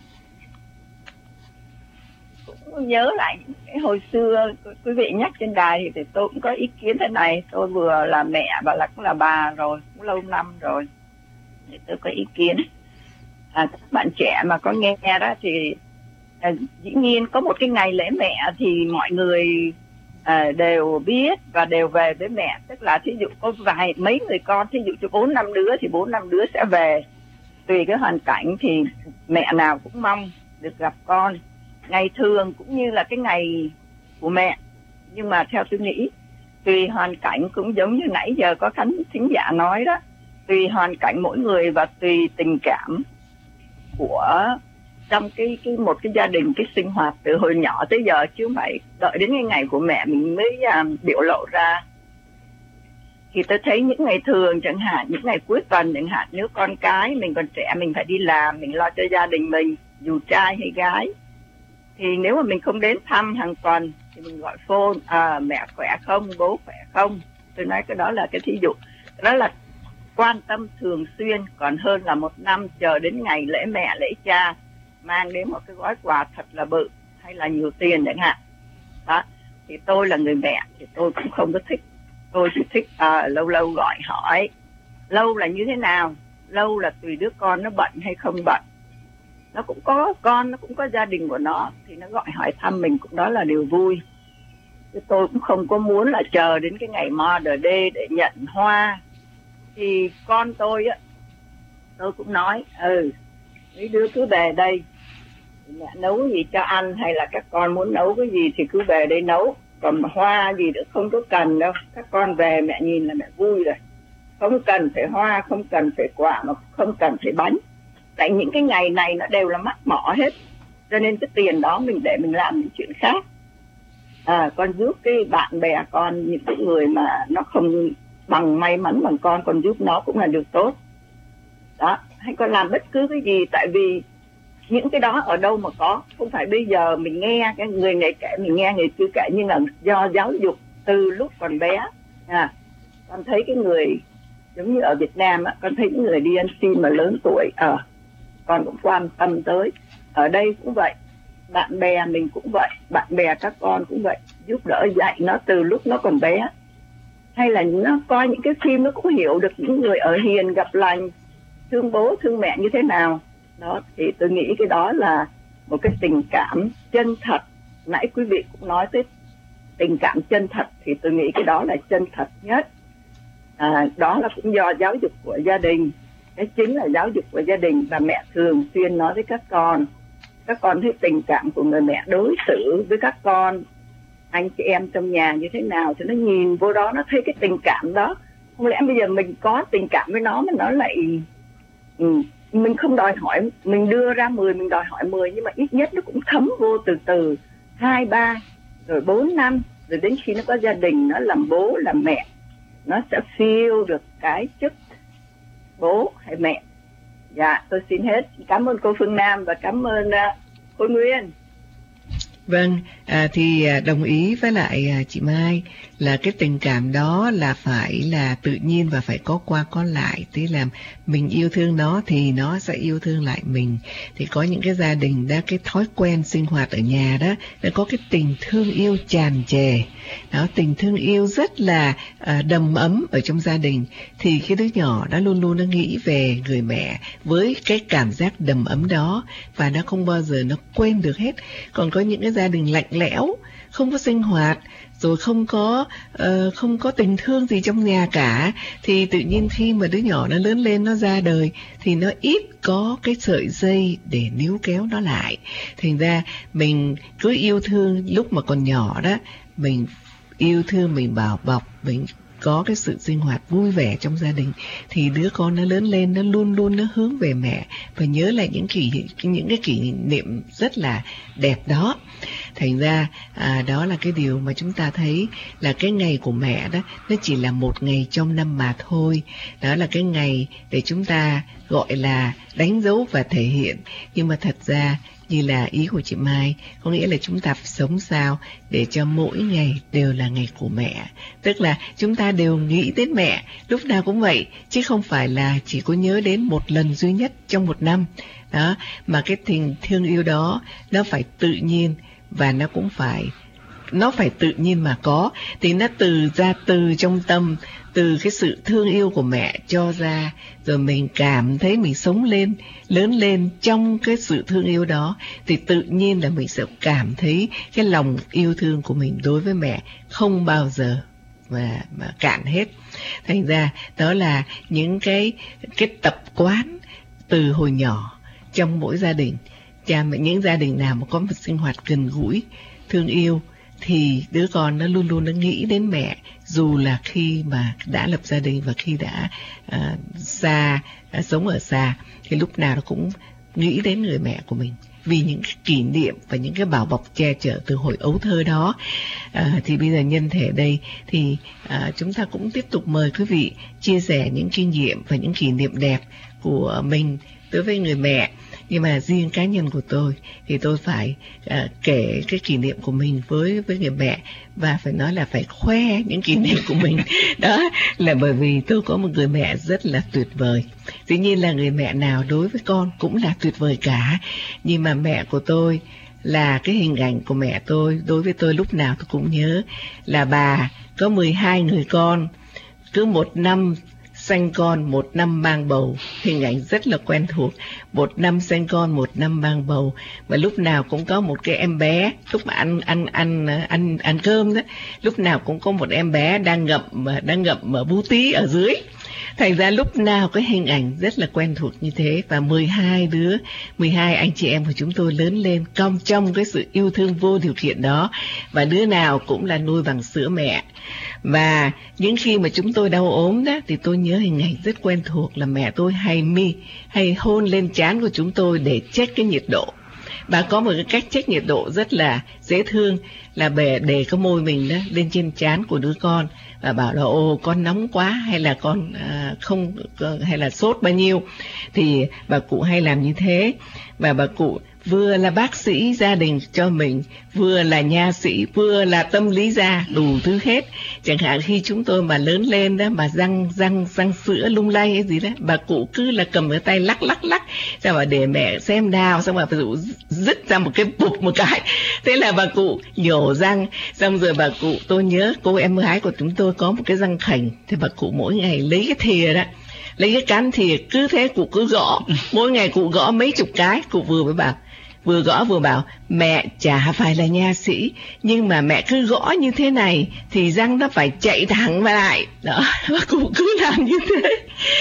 Cũng nhớ lại những cái hồi xưa quý vị nhắc trên đài thì tôi cũng có ý kiến thế này. Tôi vừa là mẹ và là cũng là bà rồi, cũng lâu năm rồi, thì tôi có ý kiến. À, các bạn trẻ mà có nghe đó thì à, dĩ nhiên có một cái ngày lễ mẹ thì mọi người à, đều biết và đều về với mẹ. Tức là thí dụ có vài mấy người con, thí dụ cho bốn năm đứa thì bốn năm đứa sẽ về. Tùy cái hoàn cảnh thì mẹ nào cũng mong được gặp con. Ngày thường cũng như là cái ngày của mẹ. Nhưng mà theo tôi nghĩ tùy hoàn cảnh, cũng giống như nãy giờ có khán thính giả nói đó, tùy hoàn cảnh mỗi người và tùy tình cảm của trong cái cái một cái gia đình, cái sinh hoạt từ hồi nhỏ tới giờ, chứ không phải đợi đến cái ngày của mẹ mình mới uh, biểu lộ ra. Thì tôi thấy những ngày thường chẳng hạn, những ngày cuối tuần chẳng hạn, nếu con cái mình còn trẻ, mình phải đi làm, mình lo cho gia đình mình, dù trai hay gái, thì nếu mà mình không đến thăm hàng tuần thì mình gọi phone, à, mẹ khỏe không, bố khỏe không. Tôi nói cái đó là cái thí dụ, đó là quan tâm thường xuyên, còn hơn là một năm chờ đến ngày lễ mẹ, lễ cha mang đến một cái gói quà thật là bự hay là nhiều tiền chẳng hạn. Đó, thì tôi là người mẹ thì tôi cũng không có thích. Tôi chỉ thích à, lâu lâu gọi hỏi. Lâu là như thế nào? Lâu là tùy đứa con nó bận hay không bận. Nó cũng có con, nó cũng có gia đình của nó, thì nó gọi hỏi thăm mình cũng đó là điều vui. Chứ tôi cũng không có muốn là chờ đến cái ngày Mother Day để nhận hoa. Thì con tôi á, tôi cũng nói, ừ, mấy đứa cứ về đây, mẹ nấu gì cho ăn, hay là các con muốn nấu cái gì thì cứ về đây nấu. Còn hoa gì nữa không có cần đâu, các con về mẹ nhìn là mẹ vui rồi. Không cần phải hoa, không cần phải quà, mà không cần phải bánh. Tại những cái ngày này nó đều là mắc mỏ hết, cho nên cái tiền đó mình để mình làm những chuyện khác. À, con giúp cái bạn bè con, những cái người mà nó không bằng may mắn bằng con, con giúp nó cũng là điều tốt. Đó, hay con làm bất cứ cái gì, tại vì những cái đó ở đâu mà có, không phải bây giờ mình nghe cái người này kể, mình nghe người kia kể, nhưng là do giáo dục từ lúc còn bé. À, con thấy cái người giống như ở Việt Nam á, con thấy những người đi ăn xin mà lớn tuổi, ở à, con cũng quan tâm tới. Ở đây cũng vậy, bạn bè mình cũng vậy, bạn bè các con cũng vậy, giúp đỡ dạy nó từ lúc nó còn bé. Hay là nó coi những cái phim nó cũng hiểu được những người ở hiền gặp lành, thương bố thương mẹ như thế nào. Đó, thì tôi nghĩ cái đó là một cái tình cảm chân thật. Nãy quý vị cũng nói tới tình cảm chân thật, thì tôi nghĩ cái đó là chân thật nhất. À, đó là cũng do giáo dục của gia đình. Cái chính là giáo dục của gia đình, và mẹ thường xuyên nói với các con. Các con thấy tình cảm của người mẹ đối xử với các con, anh chị em trong nhà như thế nào, thì nó nhìn vô đó, nó thấy cái tình cảm đó. Không lẽ bây giờ mình có tình cảm với nó mà nó lại... Ừ, mình không đòi hỏi, mình đưa ra mười, mình đòi hỏi mười, nhưng mà ít nhất nó cũng thấm vô từ từ, hai, ba, rồi bốn năm, rồi đến khi nó có gia đình, nó làm bố, làm mẹ, nó sẽ feel được cái chức bố hay mẹ. Dạ, tôi xin hết. Cảm ơn cô Phương Nam và cảm ơn uh, cô Nguyên. Vâng, à, thì đồng ý với lại à, chị Mai là cái tình cảm đó là phải là tự nhiên và phải có qua có lại. Tức là mình yêu thương nó thì nó sẽ yêu thương lại mình. Thì có những cái gia đình đó, cái thói quen sinh hoạt ở nhà đó, nó có cái tình thương yêu tràn trề. Đó, tình thương yêu rất là à, đầm ấm ở trong gia đình. Thì cái đứa nhỏ nó luôn luôn nó nghĩ về người mẹ với cái cảm giác đầm ấm đó, và nó không bao giờ nó quên được hết. Còn có những cái gia đình lạnh lẽo, không có sinh hoạt, rồi không có uh, không có tình thương gì trong nhà cả, thì tự nhiên khi mà đứa nhỏ nó lớn lên, nó ra đời, thì nó ít có cái sợi dây để níu kéo nó lại. Thành ra mình cứ yêu thương lúc mà còn nhỏ đó, mình yêu thương, mình bảo bọc, mình có cái sự sinh hoạt vui vẻ trong gia đình, thì đứa con nó lớn lên, nó luôn luôn nó hướng về mẹ và nhớ lại những kỷ những cái kỷ niệm rất là đẹp đó. Thành ra à, đó là cái điều mà chúng ta thấy là cái ngày của mẹ đó, nó chỉ là một ngày trong năm mà thôi. Đó là cái ngày để chúng ta gọi là đánh dấu và thể hiện. Nhưng mà thật ra như là ý của chị Mai, có nghĩa là chúng ta phải sống sao để cho mỗi ngày đều là ngày của mẹ. Tức là chúng ta đều nghĩ đến mẹ lúc nào cũng vậy, chứ không phải là chỉ có nhớ đến một lần duy nhất trong một năm. Đó, mà cái tình thương yêu đó nó phải tự nhiên, và nó cũng phải nó phải tự nhiên mà có, thì nó từ ra từ trong tâm, từ cái sự thương yêu của mẹ cho ra, rồi mình cảm thấy mình sống lên, lớn lên trong cái sự thương yêu đó, thì tự nhiên là mình sẽ cảm thấy cái lòng yêu thương của mình đối với mẹ không bao giờ mà, mà cạn hết. Thành ra đó là những cái cái tập quán từ hồi nhỏ trong mỗi gia đình. Cha mẹ, những gia đình nào mà có một sinh hoạt gần gũi, thương yêu, thì đứa con nó luôn luôn nó nghĩ đến mẹ, dù là khi mà đã lập gia đình và khi đã uh, xa, đã sống ở xa, thì lúc nào nó cũng nghĩ đến người mẹ của mình. vì những cái kỷ niệm và những cái bảo bọc che chở từ hồi ấu thơ đó. À, thì bây giờ nhân thể đây thì à, chúng ta cũng tiếp tục mời quý vị chia sẻ những kinh nghiệm và những kỷ niệm đẹp của mình đối với người mẹ. Nhưng mà riêng cá nhân của tôi thì tôi phải à, kể cái kỷ niệm của mình với với người mẹ, và phải nói là phải khoe những kỷ niệm của mình. Đó là bởi vì tôi có một người mẹ rất là tuyệt vời. Dĩ nhiên là người mẹ nào đối với con cũng là tuyệt vời cả, nhưng mà mẹ của tôi là cái hình ảnh của mẹ tôi đối với tôi lúc nào tôi cũng nhớ là bà có mười hai người con, cứ một năm sanh con, một năm mang bầu. Hình ảnh rất là quen thuộc, một năm sanh con, một năm mang bầu, và lúc nào cũng có một cái em bé. Lúc mà ăn ăn ăn ăn ăn cơm đó, lúc nào cũng có một em bé đang ngậm đang ngậm ở bú tí ở dưới. Thành ra lúc nào cái hình ảnh rất là quen thuộc như thế. Và mười hai đứa, mười hai anh chị em của chúng tôi lớn lên trong trong cái sự yêu thương vô điều kiện đó, và đứa nào cũng là nuôi bằng sữa mẹ. Và những khi mà chúng tôi đau ốm đó thì tôi nhớ hình ảnh rất quen thuộc là mẹ tôi hay mi hay hôn lên trán của chúng tôi để check cái nhiệt độ. Bà có một cái cách check nhiệt độ rất là dễ thương, là bề để cái môi mình đó lên trên trán của đứa con và bảo là ồ con nóng quá, hay là con à, không, hay là sốt bao nhiêu. Thì bà cụ hay làm như thế. Và bà cụ vừa là bác sĩ gia đình cho mình, vừa là nha sĩ, vừa là tâm lý gia, đủ thứ hết. Chẳng hạn khi chúng tôi mà lớn lên đó mà răng răng răng sữa lung lay hay gì đó, bà cụ cứ là cầm cái tay lắc lắc lắc, xong mà để mẹ xem nào, xong mà bà cụ dứt ra một cái bụp một cái. Thế là bà cụ nhổ răng, xong rồi bà cụ, tôi nhớ cô em gái của chúng tôi có một cái răng khểnh, thì bà cụ mỗi ngày lấy cái thìa đó, lấy cái cán thìa cứ thế cụ cứ gõ, mỗi ngày cụ gõ mấy chục cái. Cụ vừa mới bảo, vừa gõ vừa bảo mẹ chả phải là nha sĩ, nhưng mà mẹ cứ gõ như thế này thì răng nó phải chạy thẳng vào lại đó. Bà cụ cứ làm như thế.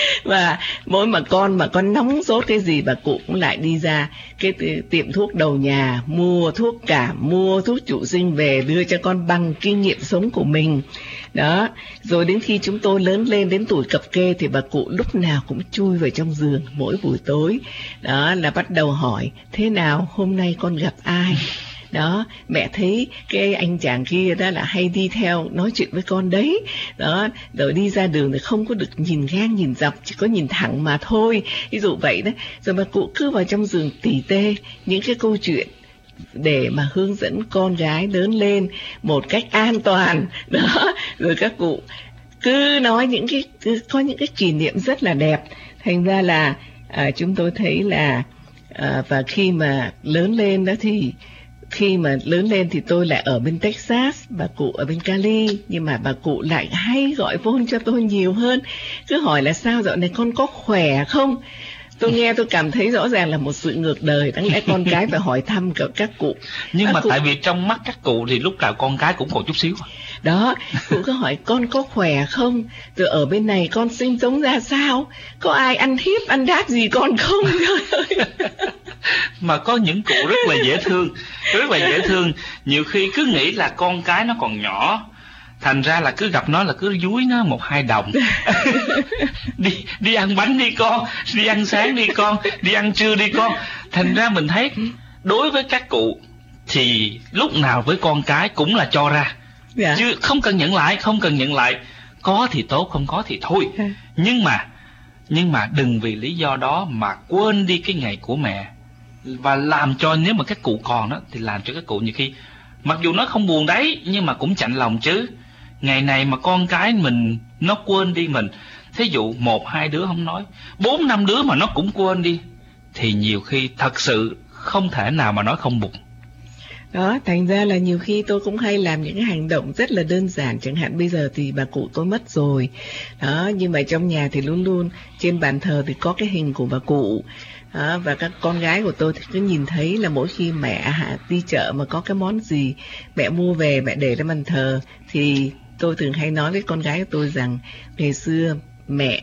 Và mỗi mà con mà con nóng sốt cái gì, bà cụ cũng lại đi ra cái tiệm thuốc đầu nhà, mua thuốc cảm, mua thuốc trụ sinh về đưa cho con bằng kinh nghiệm sống của mình đó. Rồi đến khi chúng tôi lớn lên đến tuổi cập kê thì bà cụ lúc nào cũng chui vào trong giường mỗi buổi tối đó, là bắt đầu hỏi thế nào hôm nay con gặp ai đó. Mẹ thấy cái anh chàng kia đó là hay đi theo nói chuyện với con đấy đó, rồi đi ra đường thì không có được nhìn ngang nhìn dọc, chỉ có nhìn thẳng mà thôi, ví dụ vậy đấy. Rồi bà cụ cứ vào trong giường tỉ tê những cái câu chuyện để mà hướng dẫn con gái lớn lên một cách an toàn đó. Rồi các cụ cứ nói những cái, có những cái kỷ niệm rất là đẹp. Thành ra là à, chúng tôi thấy là à, và khi mà lớn lên đó thì khi mà lớn lên thì tôi lại ở bên Texas, bà cụ ở bên Cali, nhưng mà bà cụ lại hay gọi phone cho tôi nhiều hơn, cứ hỏi là sao dạo này con có khỏe không. Tôi nghe tôi cảm thấy rõ ràng là một sự ngược đời, đáng lẽ con cái phải hỏi thăm các, các cụ. Nhưng các mà cụ... tại vì trong mắt các cụ thì lúc nào con cái cũng còn chút xíu đó. Cụ cứ hỏi con có khỏe không, rồi ở bên này con sinh sống ra sao, có ai ăn hiếp ăn đáp gì con không. Mà có những cụ rất là dễ thương, rất là dễ thương. Nhiều khi cứ nghĩ là con cái nó còn nhỏ, thành ra là cứ gặp nó là cứ dúi nó một hai đồng. đi đi ăn bánh đi con, đi ăn sáng đi con, đi ăn trưa đi con. Thành ra mình thấy đối với các cụ thì lúc nào với con cái cũng là cho ra, dạ. Chứ không cần nhận lại, không cần nhận lại. Có thì tốt, không có thì thôi. Nhưng mà nhưng mà đừng vì lý do đó mà quên đi cái ngày của mẹ, và làm cho, nếu mà các cụ còn đó thì làm cho các cụ nhiều khi mặc dù nó không buồn đấy nhưng mà cũng chạnh lòng chứ. Ngày này mà con cái mình nó quên đi mình, thí dụ một hai đứa không nói, bốn năm đứa mà nó cũng quên đi, thì nhiều khi thật sự không thể nào mà nói không buồn. Đó, thành ra là nhiều khi tôi cũng hay làm những cái hành động rất là đơn giản. Chẳng hạn bây giờ thì bà cụ tôi mất rồi đó, nhưng mà trong nhà thì luôn luôn trên bàn thờ thì có cái hình của bà cụ đó. Và các con gái của tôi thì cứ nhìn thấy là mỗi khi mẹ đi chợ mà có cái món gì mẹ mua về mẹ để lên bàn thờ, thì tôi thường hay nói với con gái của tôi rằng ngày xưa mẹ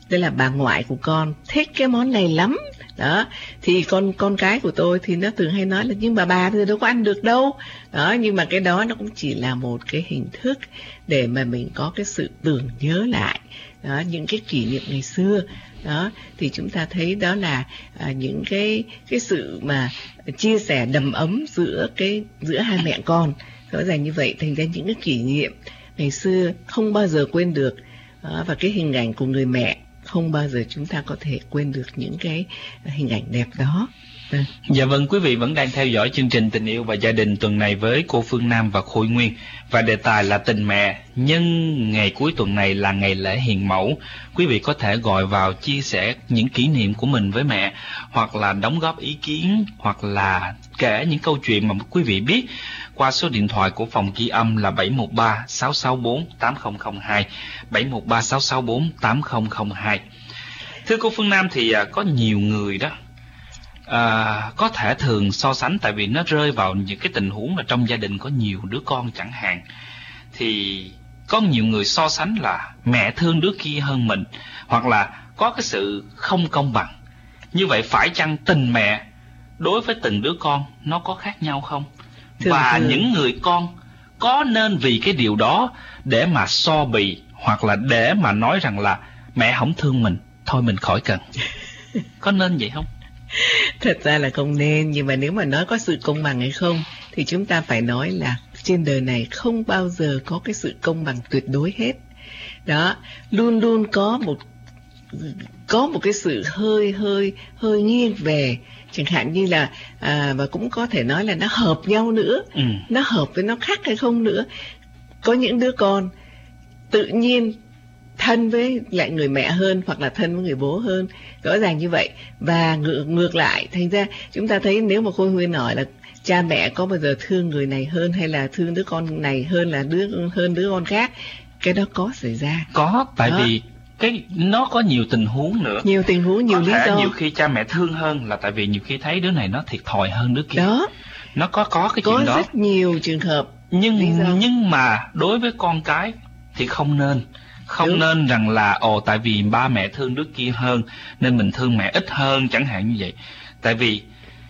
tức là bà ngoại của con thích cái món này lắm đó, thì con con cái của tôi thì nó thường hay nói là nhưng mà bà thì đâu có ăn được đâu đó, nhưng mà cái đó nó cũng chỉ là một cái hình thức để mà mình có cái sự tưởng nhớ lại đó, những cái kỷ niệm ngày xưa đó, thì chúng ta thấy đó là à, những cái cái sự mà chia sẻ đầm ấm giữa cái giữa hai mẹ con, rõ ràng như vậy thành ra những cái kỷ niệm ngày xưa không bao giờ quên được đó, và cái hình ảnh của người mẹ không bao giờ chúng ta có thể quên được những cái hình ảnh đẹp đó. À. Dạ vâng, quý vị vẫn đang theo dõi chương trình Tình Yêu và Gia Đình tuần này với cô Phương Nam và Khôi Nguyên, và đề tài là tình mẹ, nhân ngày cuối tuần này là ngày lễ hiền mẫu. Quý vị có thể gọi vào chia sẻ những kỷ niệm của mình với mẹ, hoặc là đóng góp ý kiến, hoặc là kể những câu chuyện mà quý vị biết qua số điện thoại của phòng ghi âm là bảy một ba sáu sáu bốn tám không không hai, bảy một ba sáu sáu bốn tám không không hai. Thưa cô Phương Nam, thì à, có nhiều người đó à, có thể thường so sánh, tại vì nó rơi vào những cái tình huống là trong gia đình có nhiều đứa con chẳng hạn, thì có nhiều người so sánh là mẹ thương đứa kia hơn mình, hoặc là có cái sự không công bằng. Như vậy phải chăng tình mẹ đối với từng đứa con nó có khác nhau không? Thường và thường. Những người con có nên vì cái điều đó để mà so bì, hoặc là để mà nói rằng là mẹ không thương mình, thôi mình khỏi cần. Có nên vậy không? Thật ra là không nên, nhưng mà nếu mà nói có sự công bằng hay không thì chúng ta phải nói là trên đời này không bao giờ có cái sự công bằng tuyệt đối hết. Đó, luôn luôn có một có một cái sự hơi hơi hơi nghiêng về, chẳng hạn như là à, và cũng có thể nói là nó hợp nhau nữa, ừ. nó hợp với nó khác hay không nữa. Có những đứa con tự nhiên thân với lại người mẹ hơn, hoặc là thân với người bố hơn, rõ ràng như vậy. Và ngược, ngược lại, thành ra chúng ta thấy nếu mà Khôi Nguyên nói là cha mẹ có bao giờ thương người này hơn hay là thương đứa con này hơn là đứa hơn đứa con khác, cái đó có xảy ra. Có, tại đó. Vì cái nó có nhiều tình huống nữa, nhiều tình huống, nhiều có lý thể do. Nhiều khi cha mẹ thương hơn là tại vì nhiều khi thấy đứa này nó thiệt thòi hơn đứa kia. Đó, nó có có cái có chuyện đó. Có rất nhiều trường hợp. Nhưng nhưng mà đối với con cái thì không nên. Không Đúng. nên rằng là ồ tại vì ba mẹ thương đứa kia hơn nên mình thương mẹ ít hơn, chẳng hạn như vậy. Tại vì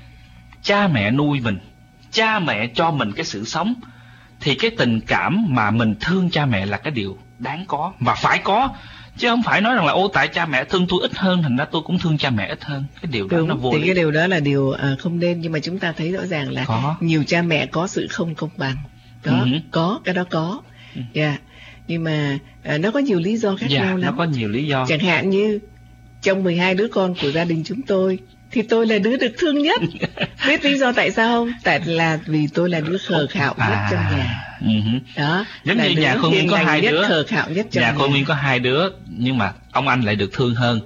cha mẹ nuôi mình, cha mẹ cho mình cái sự sống, thì cái tình cảm mà mình thương cha mẹ là cái điều đáng có và phải có, chứ không phải nói rằng là ô tại cha mẹ thương tôi ít hơn thành ra tôi cũng thương cha mẹ ít hơn. Cái điều đó Đúng, nó vô thì lý. cái điều đó là điều à, không nên. Nhưng mà chúng ta thấy rõ ràng là có. Nhiều cha mẹ có sự không công bằng đó, uh-huh. có cái đó có, dạ. Yeah. Nhưng mà à, nó có nhiều lý do khác yeah, nhau lắm. Nó có nhiều lý do. Chẳng hạn như trong mười hai đứa con của gia đình chúng tôi thì tôi là đứa được thương nhất. Biết lý do tại sao không? Tại là vì tôi là đứa khờ khạo nhất à, trong nhà. Uh-huh. Đó. Giống như nhà Khôi Nguyên có hai nhất, đứa. Khờ khạo nhất trong nhà. Nhà Khôi Nguyên có hai đứa, nhưng mà ông anh lại được thương hơn.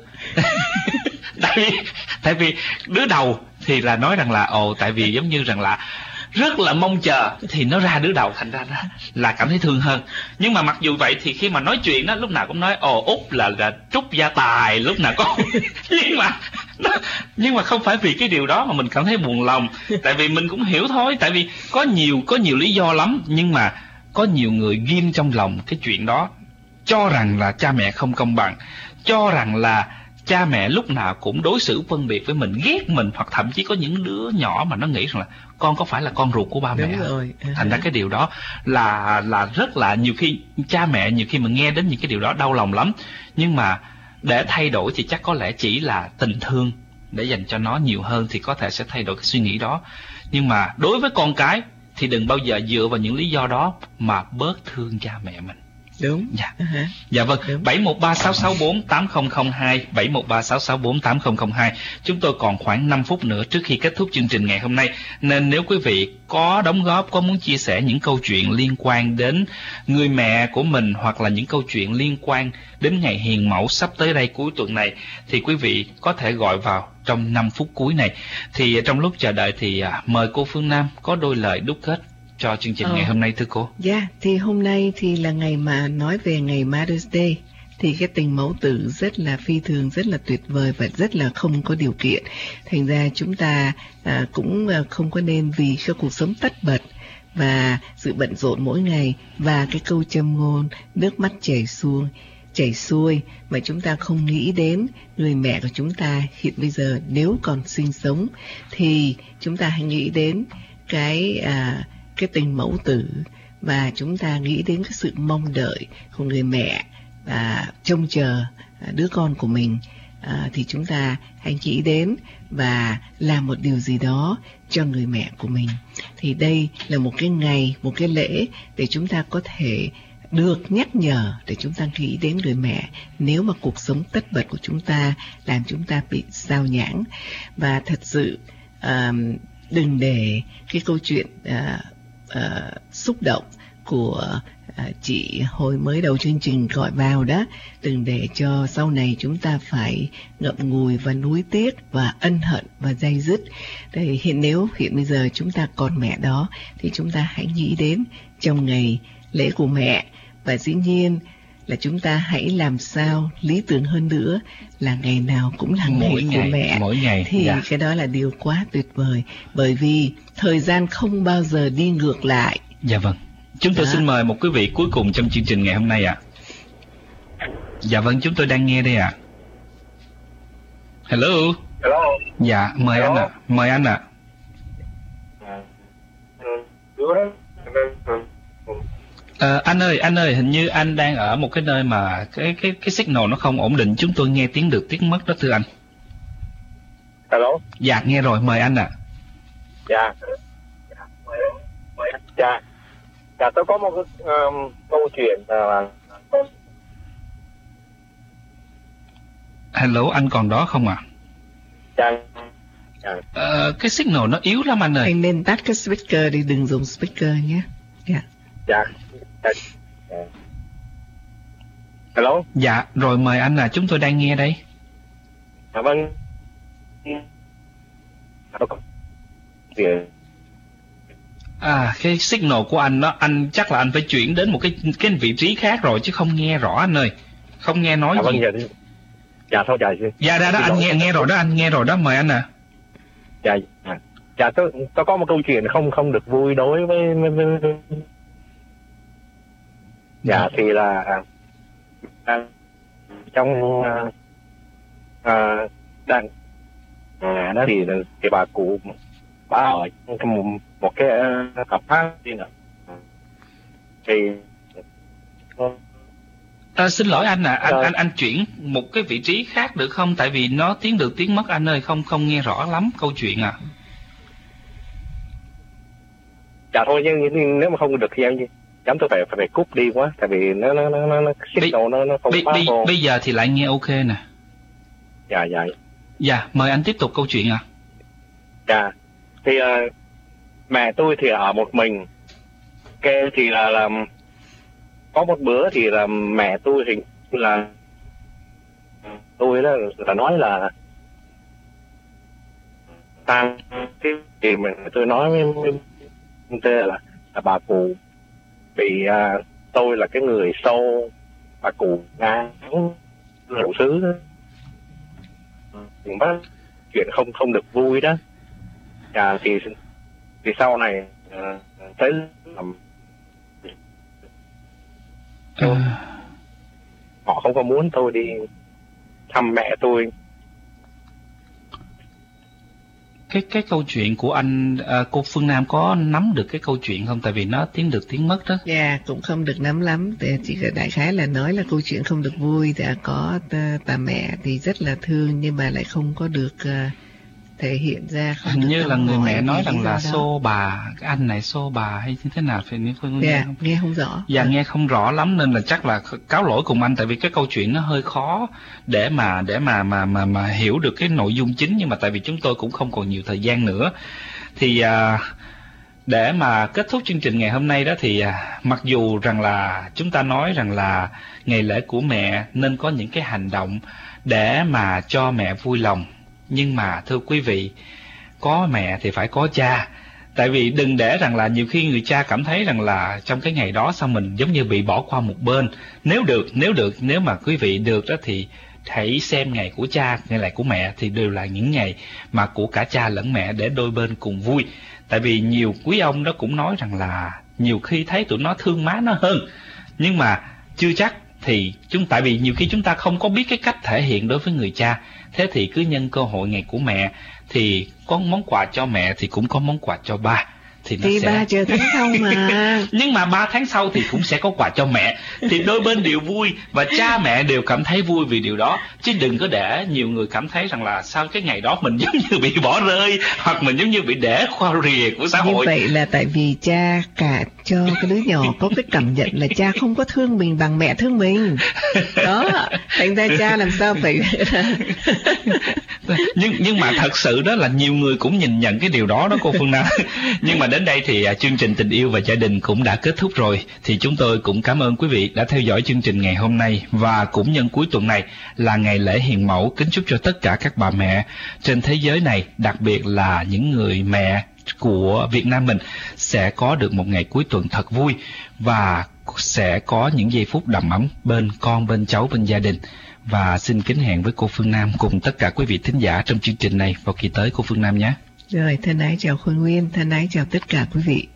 tại vì tại vì đứa đầu thì là nói rằng là ồ tại vì giống như rằng là rất là mong chờ thì nó ra đứa đầu, thành ra là cảm thấy thương hơn. Nhưng mà mặc dù vậy thì khi mà nói chuyện đó lúc nào cũng nói ồ Út là là trúc gia tài, lúc nào có nhưng mà nhưng mà không phải vì cái điều đó mà mình cảm thấy buồn lòng, tại vì mình cũng hiểu thôi, tại vì có nhiều có nhiều lý do lắm. Nhưng mà có nhiều người ghim trong lòng cái chuyện đó, cho rằng là cha mẹ không công bằng, cho rằng là cha mẹ lúc nào cũng đối xử phân biệt với mình, ghét mình, hoặc thậm chí có những đứa nhỏ mà nó nghĩ rằng là con có phải là con ruột của ba mẹ. Đúng rồi. Thành ra cái điều đó là là rất là nhiều khi cha mẹ nhiều khi mình nghe đến những cái điều đó đau lòng lắm. Nhưng mà để thay đổi thì chắc có lẽ chỉ là tình thương để dành cho nó nhiều hơn thì có thể sẽ thay đổi cái suy nghĩ đó. Nhưng mà đối với con cái thì đừng bao giờ dựa vào những lý do đó mà bớt thương cha mẹ mình. Đúng. Dạ. Uh-huh. Dạ vâng. Đúng. bảy một ba sáu sáu bốn tám không không hai, bảy một ba sáu sáu bốn tám không không hai. Chúng tôi còn khoảng năm phút nữa trước khi kết thúc chương trình ngày hôm nay, nên nếu quý vị có đóng góp, có muốn chia sẻ những câu chuyện liên quan đến người mẹ của mình, hoặc là những câu chuyện liên quan đến ngày hiền mẫu sắp tới đây cuối tuần này, thì quý vị có thể gọi vào trong năm phút cuối này. Thì trong lúc chờ đợi thì à, mời cô Phương Nam có đôi lời đúc kết cho chương trình ờ. ngày hôm nay thưa cô. Dạ, yeah, thì hôm nay thì là ngày mà nói về ngày Mother's Day, thì cái tình mẫu tử rất là phi thường, rất là tuyệt vời và rất là không có điều kiện. Thành ra chúng ta à, cũng không có nên vì cho cuộc sống tất bật và sự bận rộn mỗi ngày và cái câu châm ngôn nước mắt chảy xuông chảy xuôi mà chúng ta không nghĩ đến người mẹ của chúng ta hiện bây giờ nếu còn sinh sống, thì chúng ta hãy nghĩ đến cái à, cái tình mẫu tử, và chúng ta nghĩ đến cái sự mong đợi của người mẹ và trông chờ đứa con của mình. À, thì chúng ta hãy nghĩ đến và làm một điều gì đó cho người mẹ của mình. Thì đây là một cái ngày, một cái lễ để chúng ta có thể được nhắc nhở, để chúng ta nghĩ đến người mẹ nếu mà cuộc sống tất bật của chúng ta làm chúng ta bị sao nhãng. Và thật sự uh, đừng để cái câu chuyện uh, uh, xúc động của À, chị hồi mới đầu chương trình gọi vào đó, đừng để cho sau này chúng ta phải ngậm ngùi và nuối tiếc và ân hận và day dứt. Để hiện nếu hiện bây giờ chúng ta còn mẹ đó thì chúng ta hãy nghĩ đến trong ngày lễ của mẹ, và dĩ nhiên là chúng ta hãy làm sao lý tưởng hơn nữa là ngày nào cũng là ngày mỗi của ngày, mẹ. Mỗi ngày thì dạ. Cái đó là điều quá tuyệt vời, bởi vì thời gian không bao giờ đi ngược lại. Dạ vâng. Chúng tôi Đó. xin mời một quý vị cuối cùng trong chương trình ngày hôm nay ạ. À. Dạ vâng, chúng tôi đang nghe đây ạ. À. Hello. Hello. Dạ, mời Hello. anh ạ. À. Mời anh ạ. À. À, anh ơi, anh ơi, hình như anh đang ở một cái nơi mà cái cái cái signal nó không ổn định, chúng tôi nghe tiếng được tiếng mất đó thưa anh. Hello. Dạ, nghe rồi, mời anh ạ. À. Dạ. Dạ. Dạ, tôi có một cái um, câu chuyện là... Hello, anh còn đó không ạ? À? Dạ. Dạ. Ờ, cái signal nó yếu lắm anh ơi. Anh nên tắt cái speaker đi, đừng dùng speaker nhé. Dạ. Dạ. Dạ. Hello. Dạ, rồi mời anh là chúng tôi đang nghe đây. Dạ vâng. À, cái signal của anh đó, anh chắc là anh phải chuyển đến một cái cái vị trí khác rồi chứ không nghe rõ anh ơi. Không nghe nói dạ, gì. Vâng, dạ, dạ thôi dạ. Dạ đã đó, anh nghe nghe rồi đó, anh nghe rồi đó, mời anh à. Dạ, dạ, dạ tôi, tôi có một câu chuyện không không được vui đối với, với, với... Dạ thì là à, trong à, à, đang à, đó thì thì bà cụ bà ở trong một, một cái uh, cặp hát đi nữa thì à, xin lỗi anh à, anh, anh anh chuyển một cái vị trí khác được không? Tại vì nó tiếng được tiếng mất anh ơi, không không nghe rõ lắm câu chuyện à. Dạ thôi nhưng, nhưng nếu mà không được thì em chấm tôi phải phải cúp đi quá, tại vì nó nó nó nó nó signal nó nó không bi, bi, bây giờ thì lại nghe ok nè. Dạ dạ. Dạ, mời anh tiếp tục câu chuyện à. Dạ thì uh, mẹ tôi thì ở một mình, cái thì là, là có một bữa thì là mẹ tôi thì là tôi đó là nói là ta cái thì mình tôi nói với, với tôi là, là bà cụ bị uh, tôi là cái người sâu bà cụ ngán rượu xứ bắt chuyện không không được vui đó. À, thì thì sau này uh, thấy làm à. Họ không có muốn tôi đi thăm mẹ tôi. Cái cái câu chuyện của anh à, cô Phương Nam có nắm được cái câu chuyện không? Tại vì nó tiếng được tiếng mất đó. Dạ, yeah, cũng không được nắm lắm. Chỉ đại khái là nói là câu chuyện không được vui. Đã có bà mẹ thì rất là thương nhưng mà lại không có được uh, thể hiện ra. Hình như là người mẹ nói rằng là xô bà, cái anh này xô bà hay như thế nào? Phải nếu không yeah, nghe không? nghe không rõ. Dạ, à. nghe không rõ lắm nên là chắc là cáo lỗi cùng anh, tại vì cái câu chuyện nó hơi khó để mà để mà mà mà mà hiểu được cái nội dung chính, nhưng mà tại vì chúng tôi cũng không còn nhiều thời gian nữa thì à, để mà kết thúc chương trình ngày hôm nay đó thì à, mặc dù rằng là chúng ta nói rằng là ngày lễ của mẹ nên có những cái hành động để mà cho mẹ vui lòng, nhưng mà thưa quý vị, có mẹ thì phải có cha. Tại vì đừng để rằng là nhiều khi người cha cảm thấy rằng là trong cái ngày đó sao mình giống như bị bỏ qua một bên. Nếu được, nếu được, nếu mà quý vị được đó thì hãy xem ngày của cha, ngày lễ của mẹ thì đều là những ngày mà của cả cha lẫn mẹ để đôi bên cùng vui. Tại vì nhiều quý ông đó cũng nói rằng là nhiều khi thấy tụi nó thương má nó hơn, nhưng mà chưa chắc thì chúng tại vì nhiều khi chúng ta không có biết cái cách thể hiện đối với người cha, thế thì cứ nhân cơ hội ngày của mẹ thì có món quà cho mẹ thì cũng có món quà cho ba. Thì, nó thì sẽ... ba chờ tháng sau mà. Nhưng mà ba tháng sau thì cũng sẽ có quà cho mẹ, thì đôi bên đều vui và cha mẹ đều cảm thấy vui vì điều đó. Chứ đừng có để nhiều người cảm thấy rằng là sao cái ngày đó mình giống như bị bỏ rơi, hoặc mình giống như bị để khoa rìa của xã hội. Như vậy là tại vì cha cả cho cái đứa nhỏ có cái cảm nhận là cha không có thương mình bằng mẹ thương mình đó, thành ra cha làm sao phải nhưng nhưng mà thật sự đó là nhiều người cũng nhìn nhận cái điều đó đó cô Phương Nam. Nhưng mà đến đây thì chương trình Tình Yêu và Gia Đình cũng đã kết thúc rồi, thì chúng tôi cũng cảm ơn quý vị đã theo dõi chương trình ngày hôm nay. Và cũng nhân cuối tuần này là ngày lễ hiền mẫu, kính chúc cho tất cả các bà mẹ trên thế giới này, đặc biệt là những người mẹ của Việt Nam mình, sẽ có được một ngày cuối tuần thật vui và sẽ có những giây phút đầm ấm bên con, bên cháu, bên gia đình. Và xin kính hẹn với cô Phương Nam cùng tất cả quý vị thính giả trong chương trình này vào kỳ tới cô Phương Nam nhé. Rồi, thân ái chào Khôi Nguyên, thân ái chào tất cả quý vị.